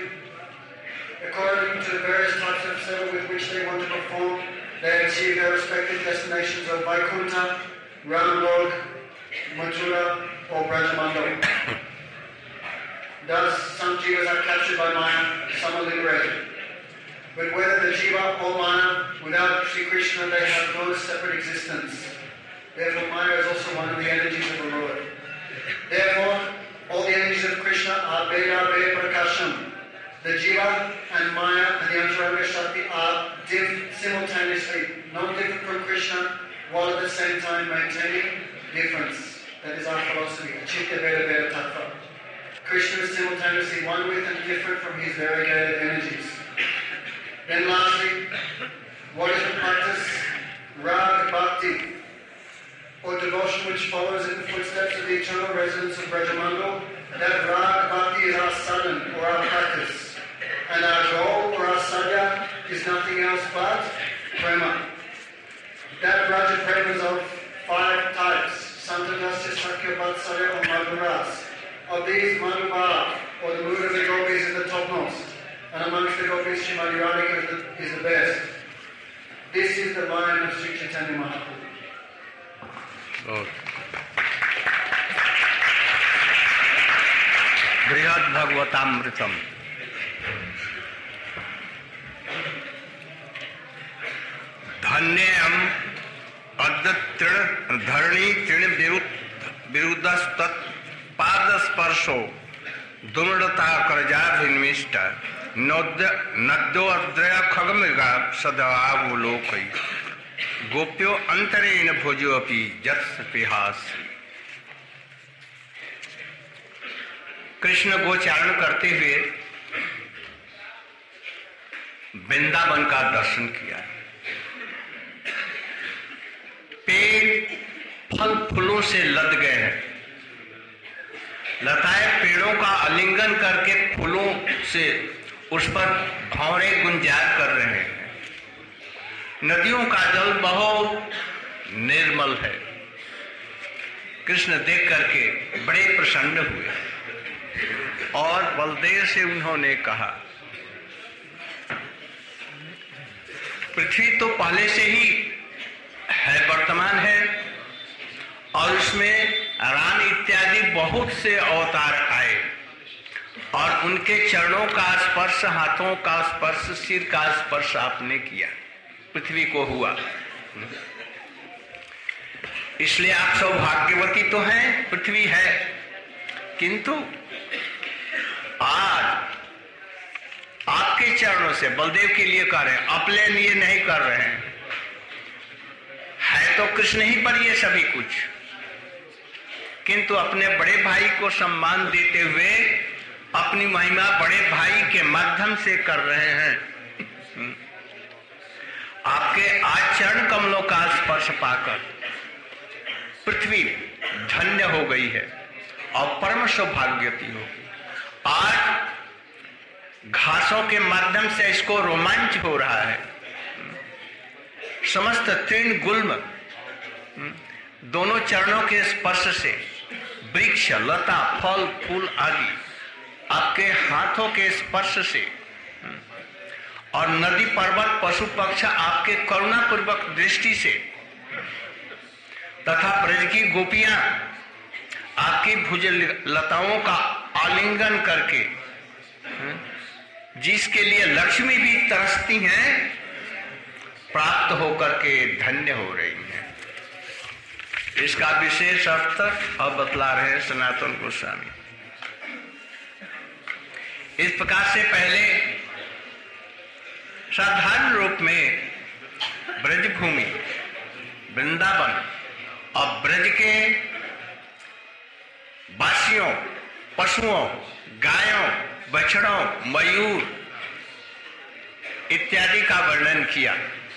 with which they want to perform, they achieve their respective destinations of Vaikuntha, Ramalok, Mathura, or Brajamandal. Thus, some jivas are captured by Maya, some are liberated. But whether the jiva or Maya, without Sri Krishna, they have no separate existence. Therefore, Maya is also one of the energies of the Lord. Therefore, all the energies of Krishna are Veda Ved Prakasham. The jiva and Maya and the Antaranga Shakti are simultaneously non-different from Krishna, while at the same time maintaining difference. That is our philosophy, Achitya Veda Veda Tattva. Krishna is simultaneously one with and different from his variegated energies. Then lastly, what is the practice? Rag Bhakti, or devotion which follows in the footsteps of the eternal residents of Brajamandal, that Rag Bhakti is our sadhan or our practice. And our goal or our sadhya is nothing else but prema. That Raja prema is of 5 types. Santanasya, Sakya, Vatsalya or Madhuras. Of these, Madhubha or the mood of the gopis is the topmost. And amongst the gopis, Srimati Radhika is the best. This is the line of Sri Chaitanya Mahaprabhu. बृहद भगवतामृतम। धन्यम अद्य तृण धरणी तृण विरुद्धस्तत् पाद स्पर्शो दुमृता करजाभिन्विष्ट नद्योद्रय खगमृगा सदावलोकई गोप्यो अंतरेण भोजोपि जत्सपिहास। कृष्ण गोचारण करते हुए वृंदावन का दर्शन किया। पेड़ फल फूलों से लद गए हैं। लताएं पेड़ों का आलिंगन करके फूलों से उस पर भंवरे गुंजार कर रहे हैं। नदियों का जल बहुत निर्मल है। कृष्ण देख करके बड़े प्रसन्न हुए और बलदेव से उन्होंने कहा, पृथ्वी तो पहले से ही है, वर्तमान है, और उसमें राम इत्यादि बहुत से अवतार आए और उनके चरणों का स्पर्श, हाथों का स्पर्श, सिर का स्पर्श आपने किया, पृथ्वी को हुआ। इसलिए आप सौभाग्यवती तो हैं, पृथ्वी है, किंतु आज आपके चरणों से बलदेव के लिए कर रहे हैं, अपने लिए नहीं कर रहे हैं। है तो कृष्ण ही पर ये सभी कुछ, किंतु अपने बड़े भाई को सम्मान देते हुए अपनी महिमा बड़े भाई के माध्यम से कर रहे हैं। आपके आज चरण कमलों का स्पर्श पाकर पृथ्वी धन्य हो गई है और परम सौभाग्यवती होगी। आज घासों के माध्यम से इसको रोमांच हो रहा है। समस्त तृण गुल्म दोनों चरणों के स्पर्श से वृक्ष, लता, फल, फूल आदि आपके हाथों के स्पर्श से और नदी, पर्वत, पशु, पक्षी आपके करुणापूर्वक दृष्टि से तथा ब्रज की गोपियां आपकी भुज लताओं का आलिंगन करके, जिसके लिए लक्ष्मी भी तरसती हैं, प्राप्त होकर के धन्य हो रही हैं। इसका विशेष अर्थ अब बतला रहे हैं सनातन गोस्वामी। इस प्रकार से पहले साधारण रूप में ब्रजभूमि, वृंदावन और ब्रज के वासियों, पशुओं, गायों, बछड़ों, मयूर इत्यादि का वर्णन किया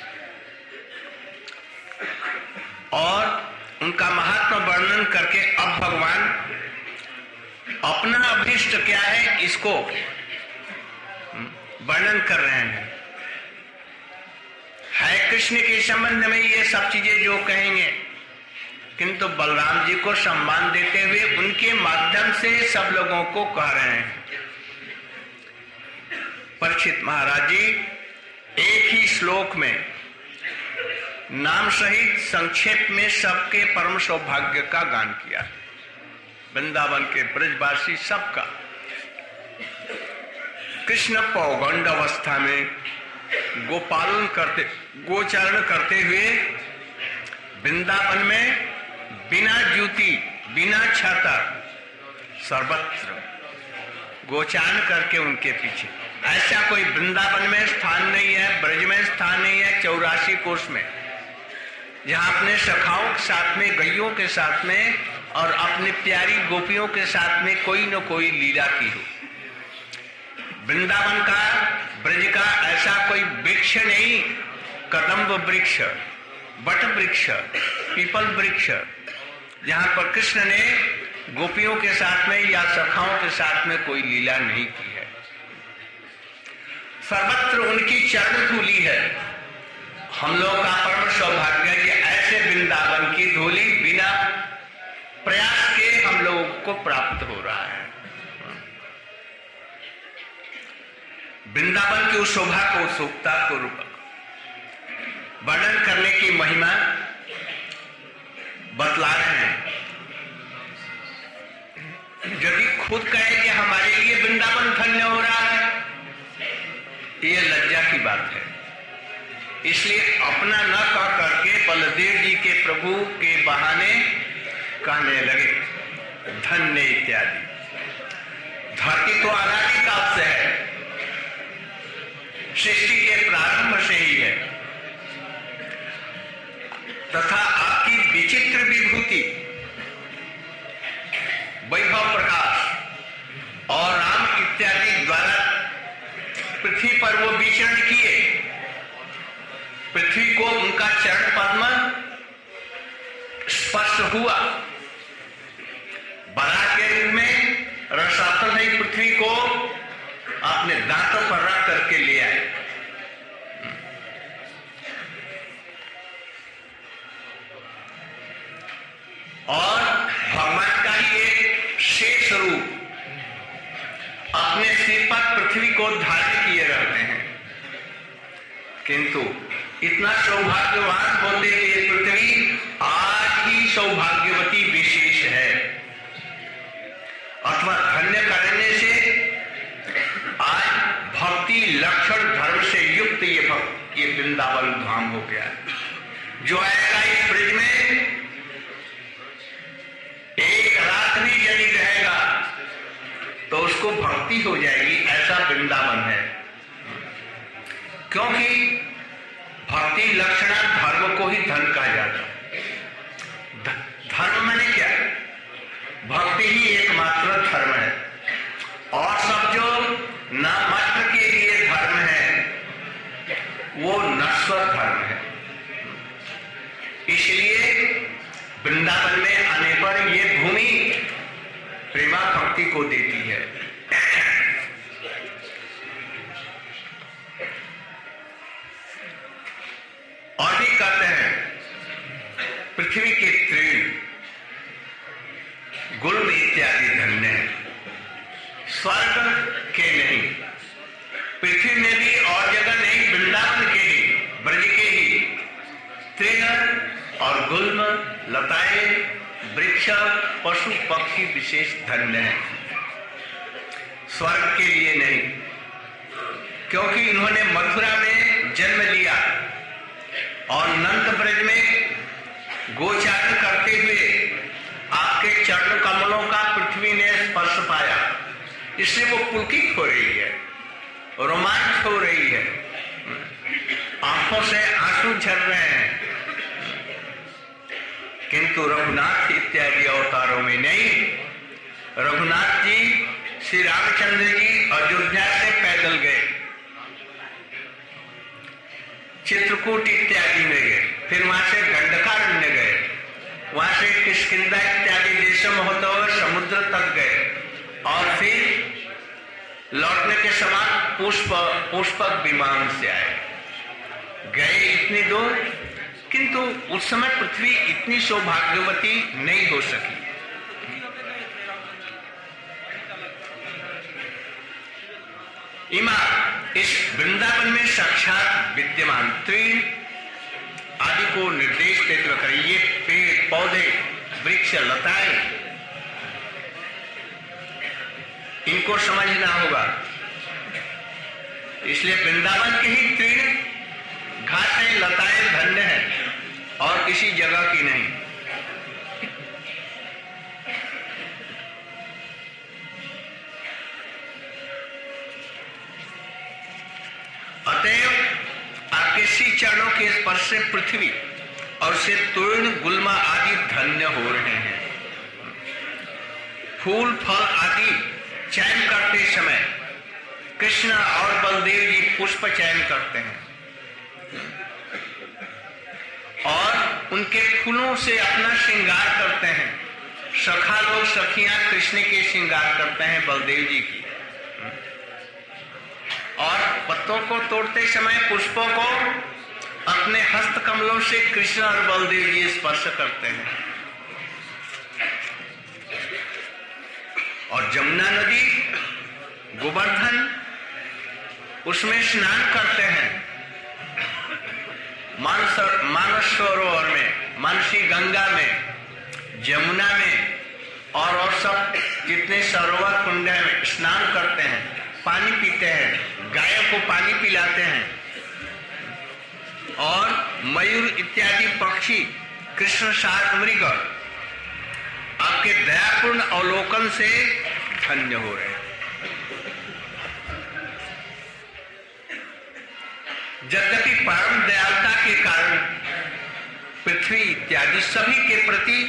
और उनका महात्मा वर्णन करके अब भगवान अपना अभीष्ट क्या है इसको वर्णन कर रहे हैं। है कृष्ण के संबंध में ये सब चीजें जो कहेंगे, किंतु बलराम जी को सम्मान देते हुए उनके माध्यम से सब लोगों को कह रहे हैं। परीक्षित महाराज जी एक ही श्लोक में नाम सहित संक्षेप में सबके परम सौभाग्य का गान किया, वृंदावन के ब्रजवासी सबका। कृष्ण पौगंड अवस्था में गोपालन करते, गोचारण करते हुए वृंदावन में बिना जूती, बिना छाता सर्वत्र गोचारण करके उनके पीछे। ऐसा कोई वृंदावन में स्थान नहीं है, ब्रज में स्थान नहीं है, 84 कोस में, जहां अपने सखाओं के साथ में, गैयों के साथ में और अपनी प्यारी गोपियों के साथ में कोई न कोई लीला की हो। वृंदावन का, ब्रज का ऐसा कोई वृक्ष नहीं, कदम्ब वृक्ष, बट वृक्ष, पीपल वृक्ष, जहां पर कृष्ण ने गोपियों के साथ में या सखाओं के साथ में कोई लीला नहीं की है। सर्वत्र उनकी चरण धूलि है। हम लोग का परम सौभाग्य है कि ऐसे वृंदावन की धूलि बिना प्रयास के हम लोगों को प्राप्त हो रहा है। वृंदावन की उस शोभा को, उत्सुकता को वर्णन करने की महिमा बतला रहे हैं। यदि खुद कहे कि हमारे लिए वृंदावन धन्य हो रहा है, ये लज्जा की बात है। इसलिए अपना न कह करके बलदेव जी के प्रभु के बहाने कहने लगे धन्य इत्यादि। धरती तो अनादि काल से है, सृष्टि के प्रारंभ से ही है, तथा आपकी विचित्र विभूति, वैभव प्रकाश और राम इत्यादि द्वारा पृथ्वी पर वो विचरण किए। पृथ्वी को उनका चरण पद्म स्पर्श हुआ। बराह के रूप में रसातल ने पृथ्वी को अपने दांतों पर रख करके ले आए। और भगवान का ही एक शेष रूप अपने सिर पर पृथ्वी को धारण किए रहते हैं। किंतु इतना सौभाग्यवान होते हुए पृथ्वी आज ही सौभाग्यवती विशेष है, अथवा धन्य करने से आज भक्ति लक्षण धर्म से युक्त ये वृंदावन धाम हो गया। जो आएगा इस ब्रिज में एक रात भी यदि रहेगा तो उसको भक्ति हो जाएगी, ऐसा वृंदावन है। क्योंकि भक्ति लक्षण धर्म को ही धन कहा जाता है। धर्म माने क्या? भक्ति ही एकमात्र धर्म है, और सब जो नामात्र के लिए धर्म है वो नश्वर धर्म है। इसलिए वृंदावन में आने पर ये भूमि प्रेमा भक्ति को देती है। और भी कहते हैं पृथ्वी के तृण गुल्म इत्यादि धन्य है, स्वर्ग के नहीं, पृथ्वी में भी और जगह नहीं, वृंदावन के ही, ब्रज के ही तृण और गुल्म, लताएं, वृक्ष, पशु पक्षी विशेष धन्य है, स्वर्ग के लिए नहीं। क्योंकि इन्होंने मथुरा में जन्म लिया और नंद ब्रज में गोचारण करते हुए आपके चरण कमलों का पृथ्वी ने स्पर्श पाया, इससे वो पुलकित हो रही है, रोमांच हो रही है, आंखों से आंसू झर रहे हैं। किंतु रघुनाथ इत्यादि अवतारों में नहीं। रघुनाथ जी, श्री रामचंद्र जी अयोध्या से पैदल गए, चित्रकूट इत्यादि में गए, फिर वहां से गंडकारण्य गए, वहां से किष्किंधा इत्यादि देशों में होते हुए समुद्र तक गए, और फिर लौटने के समान पुष्पक विमान से आए। गए इतनी दूर, किंतु उस समय पृथ्वी इतनी सौभाग्यवती नहीं हो सकी। इस वृंदावन में साक्षात विद्यमान तृण आदि को निर्देश देते हुए ये पेड़ पौधे वृक्ष लताएं, इनको समझना होगा। इसलिए वृंदावन के ही तृण घासें लताएं धन्य है, और किसी जगह की नहीं। अतएव आपके श्री चरणों के स्पर्श से पृथ्वी और से तृण गुल्मा आदि धन्य हो रहे हैं। फूल फल आदि चयन करते समय कृष्ण और बलदेव जी पुष्प चयन करते हैं और उनके फूलों से अपना श्रृंगार करते हैं सखा लोग सखियां कृष्ण के श्रृंगार करते हैं बलदेव जी की, और पत्तों को तोड़ते समय पुष्पों को अपने हस्त कमलों से कृष्ण और बलदेव जी स्पर्श करते हैं। और जमुना नदी, गोवर्धन, उसमें स्नान करते हैं। मानस सरोवर में, मानसी गंगा में, जमुना में और सब जितने सरोवर कुंड में स्नान करते हैं, पानी पीते हैं, गायों को पानी पिलाते हैं, और मयूर इत्यादि पक्षी, कृष्ण सार मृग आपके दयापूर्ण अवलोकन से धन्य हो रहे हैं। यद्यपि परम दयालुता के कारण पृथ्वी इत्यादि सभी के प्रति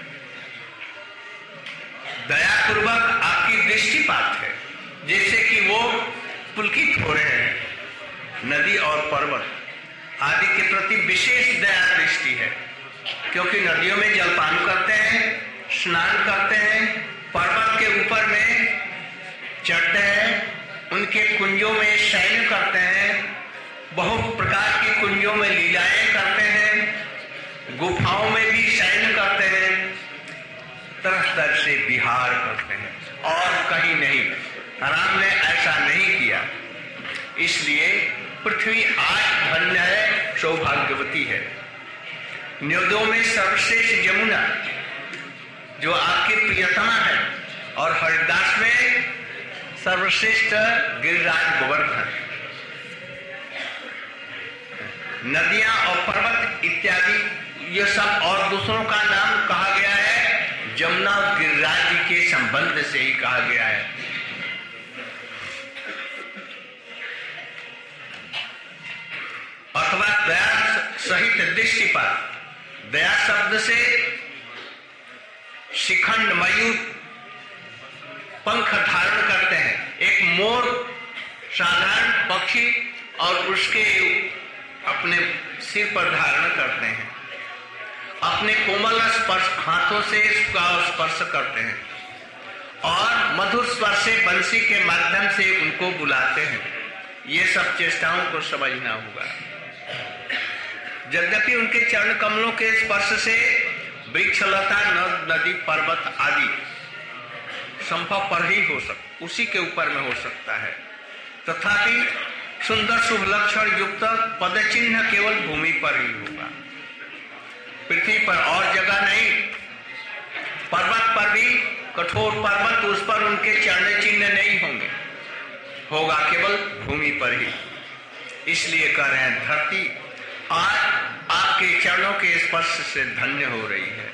दयापूर्वक आपकी दृष्टिपात है, जैसे कि वो पुलकित हो रहे हैं। नदी और पर्वत आदि के प्रति विशेष दया दृष्टि है, क्योंकि नदियों में जलपान करते हैं, स्नान करते हैं, पर्वत के ऊपर में चढ़ते हैं, उनके कुंजों में शयन करते हैं, बहुत प्रकार की कुंजों में लीलाएं करते हैं, गुफाओं में भी शयन करते हैं, तरह तरह से विहार करते हैं, और कहीं नहीं। राम ने ऐसा नहीं किया, इसलिए पृथ्वी आज धन्य है, सौभाग्यवती है। नदियों में सर्वश्रेष्ठ जमुना जो आपकी प्रियतमा है, और हरिदास में सर्वश्रेष्ठ गिरिराज गोवर्धन। नदियां और पर्वत इत्यादि ये सब और दूसरों का नाम कहा गया है, जमुना और गिरिराज जी के संबंध से ही कहा गया है। अथवा दया सहित दृष्टिपात, दया शब्द से शिखंड मयूर पंख धारण करते हैं, एक मोर साधारण पक्षी और उसके अपने सिर पर धारण करते हैं, अपने कोमल स्पर्श हाथों से इसका स्पर्श करते हैं, और मधुर स्पर्श से बंसी के माध्यम से उनको बुलाते हैं। ये सब चेष्टाओं को समझना होगा। यद्यपि उनके चरण कमलों के स्पर्श से वृक्षलता, नद, नदी, पर्वत आदि संभव पर ही हो सकता, उसी के ऊपर में हो सकता है, तथापि सुंदर शुभ लक्षण युक्त पद चिन्ह केवल भूमि पर ही होगा, पृथ्वी पर और जगह नहीं। पर्वत पर भी कठोर पर्वत, उस पर उनके चरण चिन्ह नहीं होंगे, होगा केवल भूमि पर ही। इसलिए कह रहे हैं धरती आज आपके चरणों के स्पर्श से धन्य हो रही है।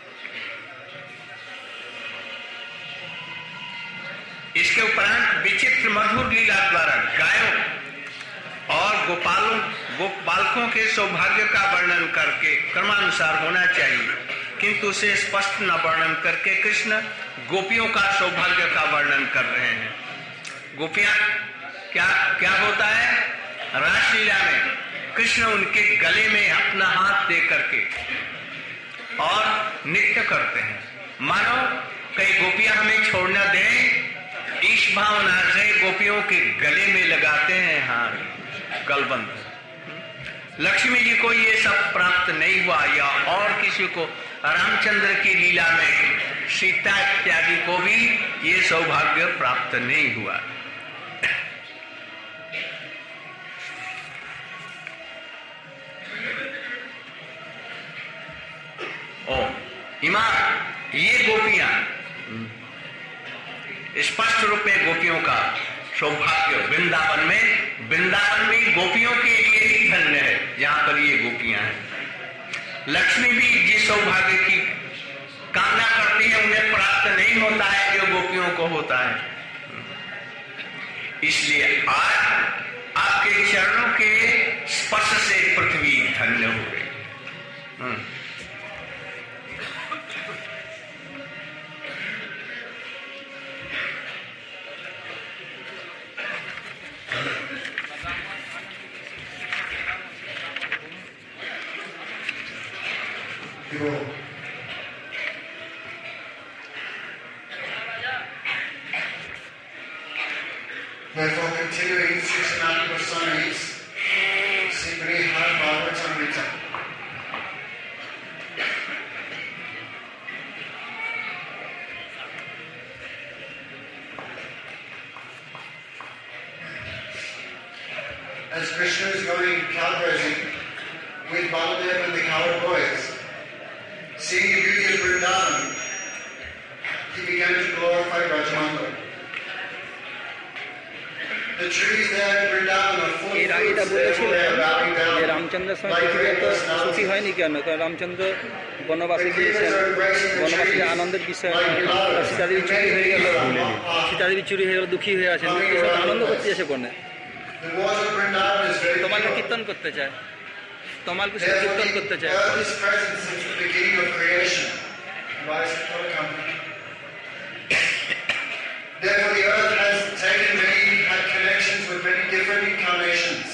इसके उपरांत विचित्र मधुर लीला द्वारा गायों और गोपालकों के सौभाग्य का वर्णन करके क्रमानुसार होना चाहिए, किंतु उसे स्पष्ट न वर्णन करके कृष्ण गोपियों का सौभाग्य का वर्णन कर रहे हैं। गोपियां क्या क्या होता है? रासलीला में कृष्ण उनके गले में अपना हाथ दे करके और नृत्य करते हैं, मानो कई गोपियां हमें छोड़ न दें, इस भावना से गोपियों के गले में लगाते हैं हाथ, गलबंद। लक्ष्मी जी को ये सब प्राप्त नहीं हुआ, या और किसी को, रामचंद्र की लीला में सीता इत्यादि को भी ये सौभाग्य प्राप्त नहीं हुआ। ये गोपियां स्पष्ट रूप में गोपियों का सौभाग्य वृंदावन में गोपियों के लिए ही धन्य है, जहां पर ये गोपियां हैं। लक्ष्मी भी जिस सौभाग्य की कामना करती है उन्हें प्राप्त नहीं होता है जो गोपियों को होता है। इसलिए आज आपके चरणों के स्पर्श से पृथ्वी धन्य हो गई। Therefore, continuing Sixanat Goswami's Sri Har Bhagavatamrita. As Krishna is going cloud racing with Baladev and the cowherd boys, seeing the beauty of Vrindavan, he began to glorify Brajamandal. The trees there in Vrindavan are full of এর আগে এটা fruits, therefore they are bowing বলেছিলেন যে down. রামচন্দ্রের সময় পৃথিবী এত সুখী হয়নি কেন, কারণ রামচন্দ্র বনবাসে গিয়েছেন, বনবাসে আনন্দের বিষয় সীতাদেবী চুরি হয়ে গেল, সীতাদেবী চুরি হয়ে গেল, দুঃখী হয়ে আছেন, এসব আনন্দ করতে এসে বনে The waters of Vrindavan is very তোমাকে pure. কীর্তন করতে চায়, তোমাকে সে Therefore, কীর্তন করতে the চায়। earth is present since the beginning of creation. Therefore, the earth has had connections with many different incarnations.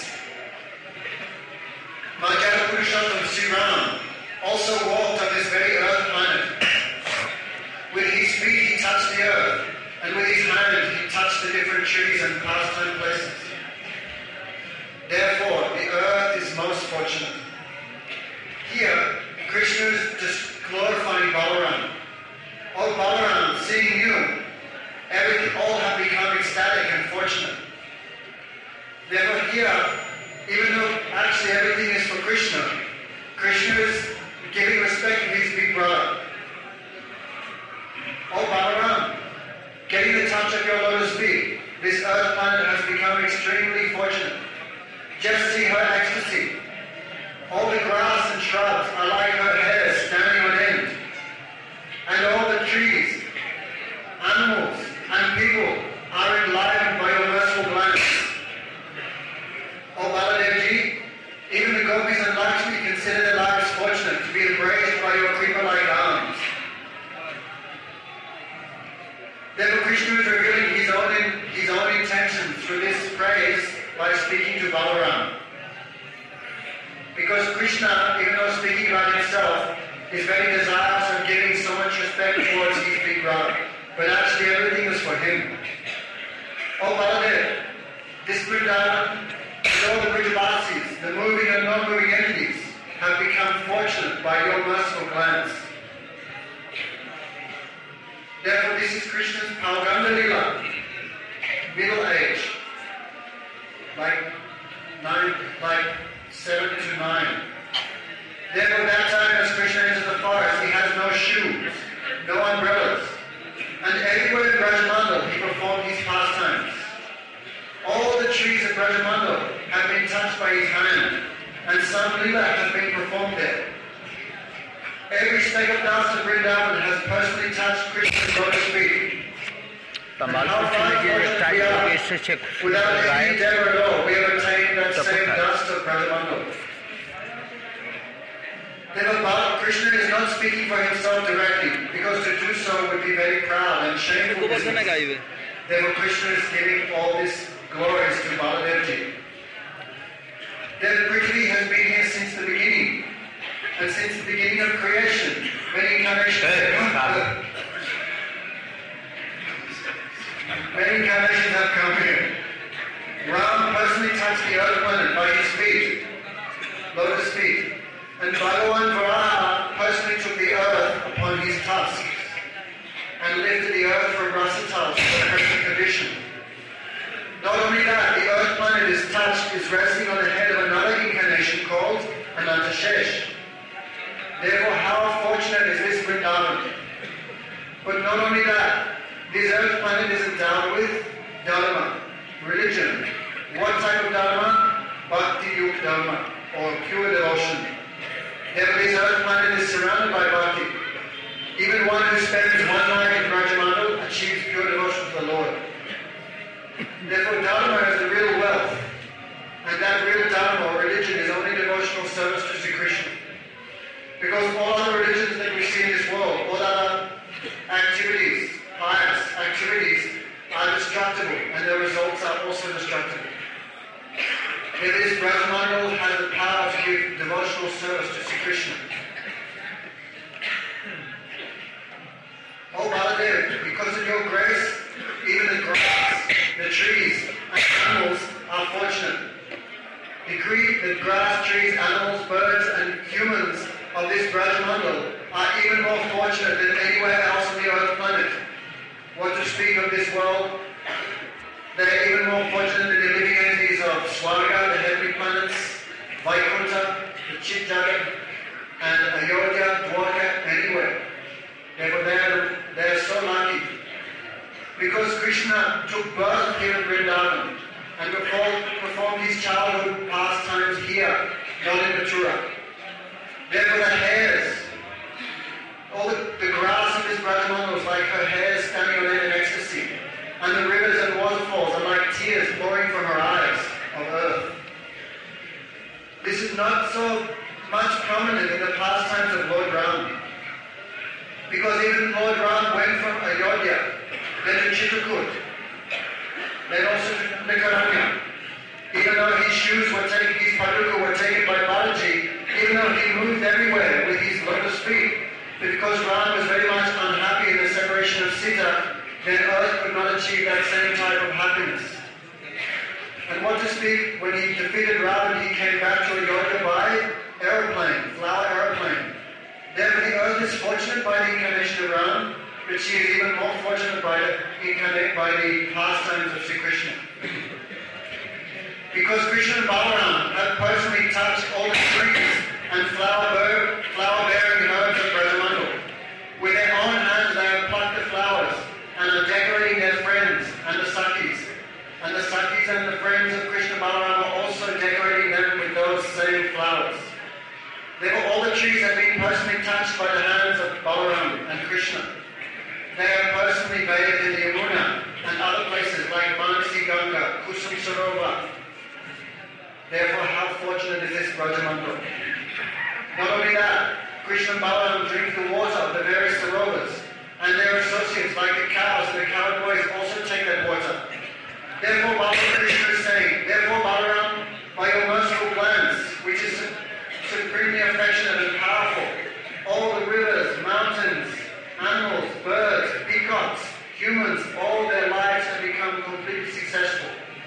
Madhyana Purushottam Sri Ram also walked on this very earth planet. With his feet he touched the earth, and with his hand he touched the different trees and pastime places. Therefore, the earth is most fortunate. Here, Krishna is just glorifying Balaram. Oh Balaram, seeing you, all have become ecstatic and fortunate. Therefore here, even though actually everything is for Krishna, Krishna is giving respect to his big brother. Oh Balaram, getting the touch of your lotus feet, this earth planet has become extremely fortunate. Just see her ecstasy. All the grass and shrubs are like her hair standing on end. And all the trees, animals, and people are enlivened by your merciful glance. Oh Baladevji, even the gopis and Lakshmi consider their lives fortunate to be embraced by your creeper-like arms. Therefore Krishna is revealing his own intentions through this praise by speaking to Balaram. Because Krishna, even though speaking about himself, is very desirous of giving so much respect towards his big brother. But actually everything is for him. Oh Baladev, this Vrindavan and all the Vrijabasis, the moving and non-moving entities, have become fortunate by your merciful glance. Therefore this is Krishna's Palganda Lila, middle age, like 7 to 9. Therefore that time as Krishna enters the forest, he has no shoes, no umbrellas. And everywhere in Brajamandal he performed his pastimes. All the trees of Brajamandal have been touched by his hand, and some lila has been performed there. Every speck of dust of Vrindavan has personally touched Krishna's lotus feet. And how far fortunate we are, without any endeavor at all, we have attained that same dust of Brajamandal. Therefore, Krishna is not speaking for himself directly, because to do so would be very proud and shameful business. Therefore, Krishna is giving all this glories to Baladevji. Therefore, Prithvi has been here since the beginning, and since the beginning of creation, many incarnations have come here. Ram personally touched the earth planet by his feet, lotus feet. And Bhagavan Varaha personally took the earth upon his tusks and lifted the earth from Rasatal to the present condition. Not only that, the earth planet is resting on the head of another incarnation called Anantashesh. Therefore, how fortunate is this Vrindavan? But not only that, this earth planet is endowed with Dharma, religion. What type of Dharma? Bhakti Yuk Dharma, or pure devotion. Therefore, this earth planet is surrounded by bhakti. Even one who spends one night in Brajamandal achieves pure devotion to the Lord. Therefore, Dharma is the real wealth. And that real Dharma or religion is only devotional service to Sri Krishna. Because all other religions that we see in this world, all other activities, pious activities, are destructible, and their results are also destructible. It is Brahmanandal has the power to give devotional service to Sri Krishna. Oh Baladev, because of your grace, even the grass, the trees, and fortunate. The grass, trees, animals, birds, and humans of this Brajamandal are even more fortunate than anywhere else on the earth planet. What to speak of this world? They are even more fortunate than the living entities of Swarga, the heavenly planets, Vaikuntha, the Chit Jagat, and Ayodhya, Dwarka, anywhere. Therefore they are so lucky. Because Krishna took birth here in Vrindavan and performed his childhood pastimes here, not in Mathura. Therefore the hairs, all the grass of this Brajamandal is like her hairs standing on it in ecstasy. And the rivers and waterfalls are like tears pouring from her eyes of earth. This is not so much prominent in the pastimes of Lord Ram. Because even Lord Ram went from Ayodhya, then to Chitrakoot, then also to Nikaranya. Even though his shoes were taken, his paduka were taken by Balaji, even though he moved everywhere with his lotus feet, because Ram was very much unhappy in the separation of Sita, then earth could not achieve that same type of happiness. And what to speak, when he defeated Ravan, he came back to Ayodhya by aeroplane, flower aeroplane. Therefore the earth is fortunate by the incarnation of Ram, but she is even more fortunate by the pastimes of Sri Krishna. Because Krishna and Balaram have personally touched all the trees and flower-bearing herbs of Brajamandal. With their own hands they have plucked the flowers and are decorating their friends and the Sakis. And the Sakis and the friends of Krishna and Balaram are also decorating them with those same flowers. Therefore all the trees have been personally touched by the hands of Balaram and Krishna. They are personally bathed in the Yamuna and other places like Manasi Ganga, Kusum Sarovar. Therefore, how fortunate is this Brajamandal? Not only that, Krishna and Balaram drink the water of the various sarovars, and their associates like the cows and the cowherd boys also take that water. Therefore, Balaram Krishna is saying, therefore Balaram, by your merciful glance, which is supremely affectionate and powerful, all the rivers, mountains, animals, birds, peacocks, humans, all their lives have become completely successful.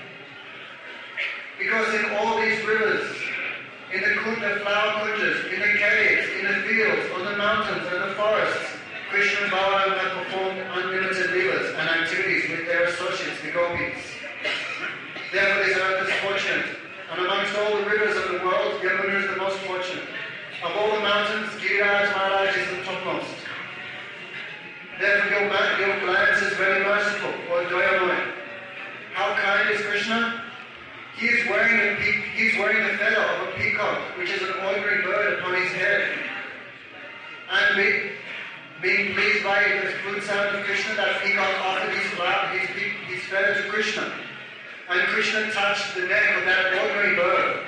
Because in all these rivers, in the flower kunjas, in the caves, in the fields, on the mountains and the forests, Krishna and Balaram have performed unlimited leelas and activities with their associates, the gopis. Therefore this earth is fortunate, and amongst all the rivers of the world, Yamuna is the most fortunate. Of all the mountains, Giriraj Maharaj is the topmost. Therefore your glance is very merciful, or Dayamoy. How kind is Krishna? He is wearing the feather of a peacock, which is an ordinary bird, upon his head. And being pleased by the flute sound of Krishna, that peacock offered his feather to Krishna. And Krishna touched the neck of that ordinary bird.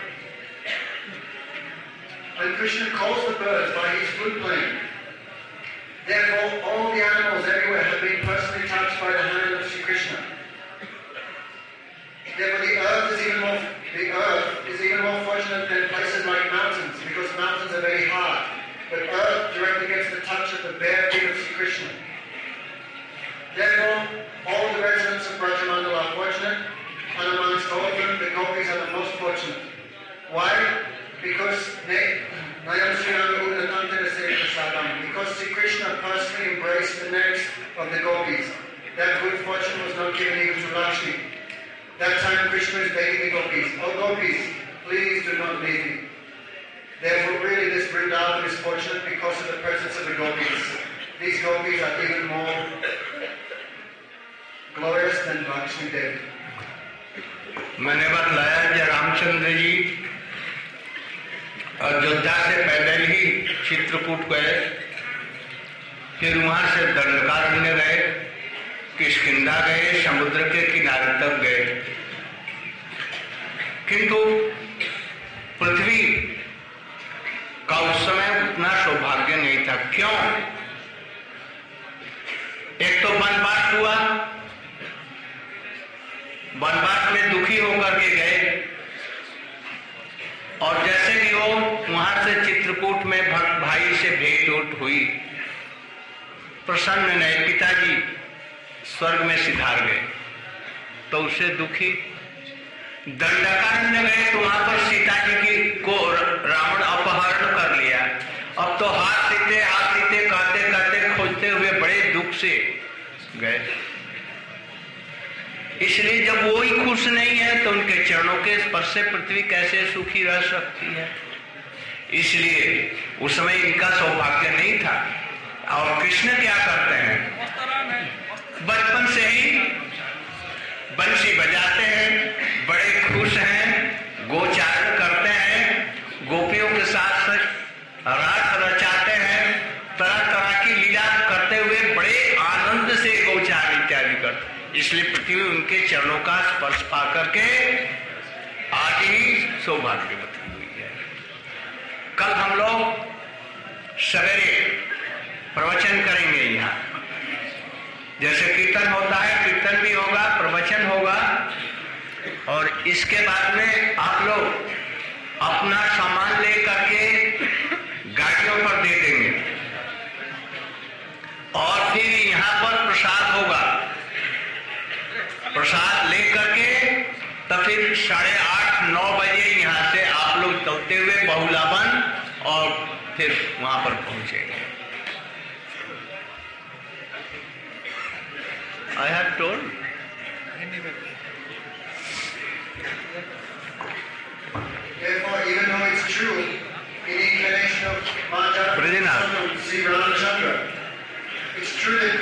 And Krishna calls the birds by his flute playing. Therefore, all the animals everywhere have been personally touched by the hand of Sri Krishna. Therefore, the earth is even more fortunate than places like mountains, because mountains are very hard. But earth directly gets the touch of the bare feet of Sri Krishna. Therefore, all the residents of Brajamandal are fortunate, and amongst all of them, the gopis are the most fortunate. Why? Because because Sri Krishna personally embraced the necks of the gopis. That good fortune was not given even to Lakshmi. That time Krishna is begging the gopis, "Oh gopis, please do not leave me." Therefore really this Vrindavan is fortunate because of the presence of the gopis. These gopis are even more glorious than Lakshmi Devi. मैंने बतलाया कि रामचंद्र जी अयोध्या से पैदल ही चित्रकूट गए, फिर वहां से दंडकारण्य गए, किष्किंधा गए, समुद्र के किनारे तक गए। किंतु पृथ्वी का उस समय उतना सौभाग्य नहीं था। क्यों? एक तो वनवास हुआ, वनवास में दुखी होकर के गए, और जैसे कि वो वहां से चित्रकूट में भक्त भाई से भेंट उठ हुई, प्रसन्न नहीं, पिताजी स्वर्ग में सिधार गए, तो उसे दुखी दंडकारण्य गए तो वहां पर सीता जी की को रावण अपहरण कर लिया। अब तो हाथ सीते कहते कहते खोजते हुए बड़े दुख से गए। इसलिए जब वो ही खुश नहीं है तो उनके चरणों के स्पर्श से पृथ्वी कैसे सुखी रह सकती है। इसलिए उस समय इनका सौभाग्य नहीं था। और कृष्ण क्या करते हैं, बचपन से ही बंसी बजाते हैं, बड़े खुश हैं, गोचारण करते हैं, गोपियों के साथ रात रचाते हैं, तरह तरह की लीला करते हुए बड़े आनंद से गोचारण इत्यादि करते हैं। इसलिए पृथ्वी उनके चरणों का स्पर्श पा करके आज ही सौभाग्यवती हुई है। कल हम लोग सवेरे प्रवचन करेंगे यहाँ, जैसे कीर्तन होता है कीर्तन भी होगा, प्रवचन होगा। और इसके बाद में आप लोग अपना सामान ले करके गाड़ियों पर दे देंगे और फिर यहाँ पर प्रसाद होगा। प्रसाद ले करके तो फिर 8:30-9 बजे यहाँ से आप लोग चलते हुए बहुलावन और फिर वहां पर पहुंचेंगे। I have told. Therefore, even though it's true, in the incarnation of Bridina. Sri Ramachandra, it's true that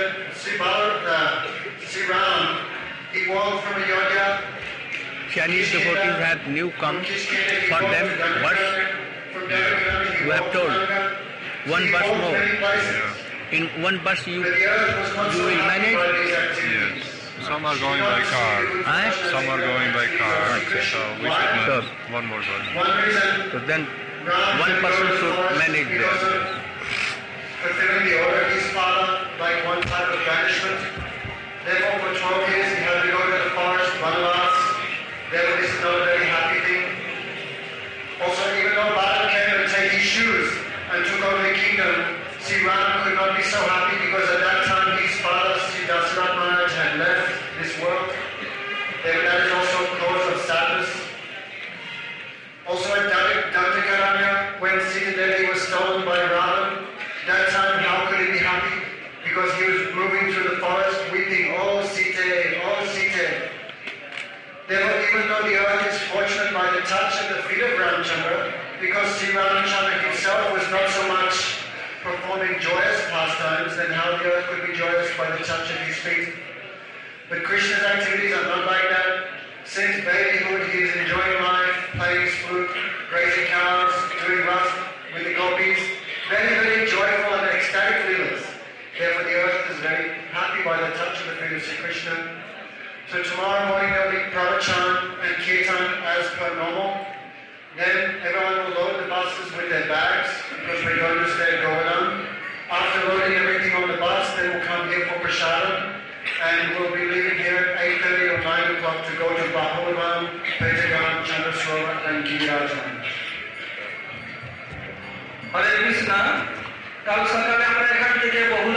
Sri Ram, he walked from Ayodhya. Chinese devotees have new come for them, but you have told one bus more. In one bus you will manage? Yes. Some are going by car. Some are going by car. So we should manage one more bus. So then one person should manage there. Fulfilling the order of his father, like one type of banishment. Therefore, for 12 years he had to go to the forest, Vanavas. Therefore, this is not a very happy thing. Also, even though Bharat came and take his shoes and took over the kingdom, Sri Ram could not be so happy because at that time his father, Sri Dasarath Maharaj, had left this world. Therefore, that is also a cause of sadness. Also at Dantakaranya, when Sita Devi was stolen by Ravan, that time how could he be happy? Because he was moving through the forest weeping, "Oh Sita, oh Sita." Therefore, even though the earth is fortunate by the touch of the feet of Ramchandra, because Sri Ramchandra himself was not so much performing joyous pastimes, then how the earth could be joyous by the touch of his feet? But Krishna's activities are not like that. Since babyhood, he is enjoying life, playing his flute, grazing cows, doing rust with the gopis, very, very joyful and ecstatic leelas. Therefore, the earth is very happy by the touch of the feet of Sri Krishna. So tomorrow morning there will be pravachan and kirtan as per normal. Then everyone will load the buses with their bags because we're going to stay at Govardhan. After loading everything on the bus, then we'll come here for prasadam and we'll be leaving here at 8:30 or 9 o'clock to go to Bahulavan, Petagam, Chandrasrovar and Girirajan. হরে কৃষ্ণ। কাল সকালে আমরা এখান থেকে বহু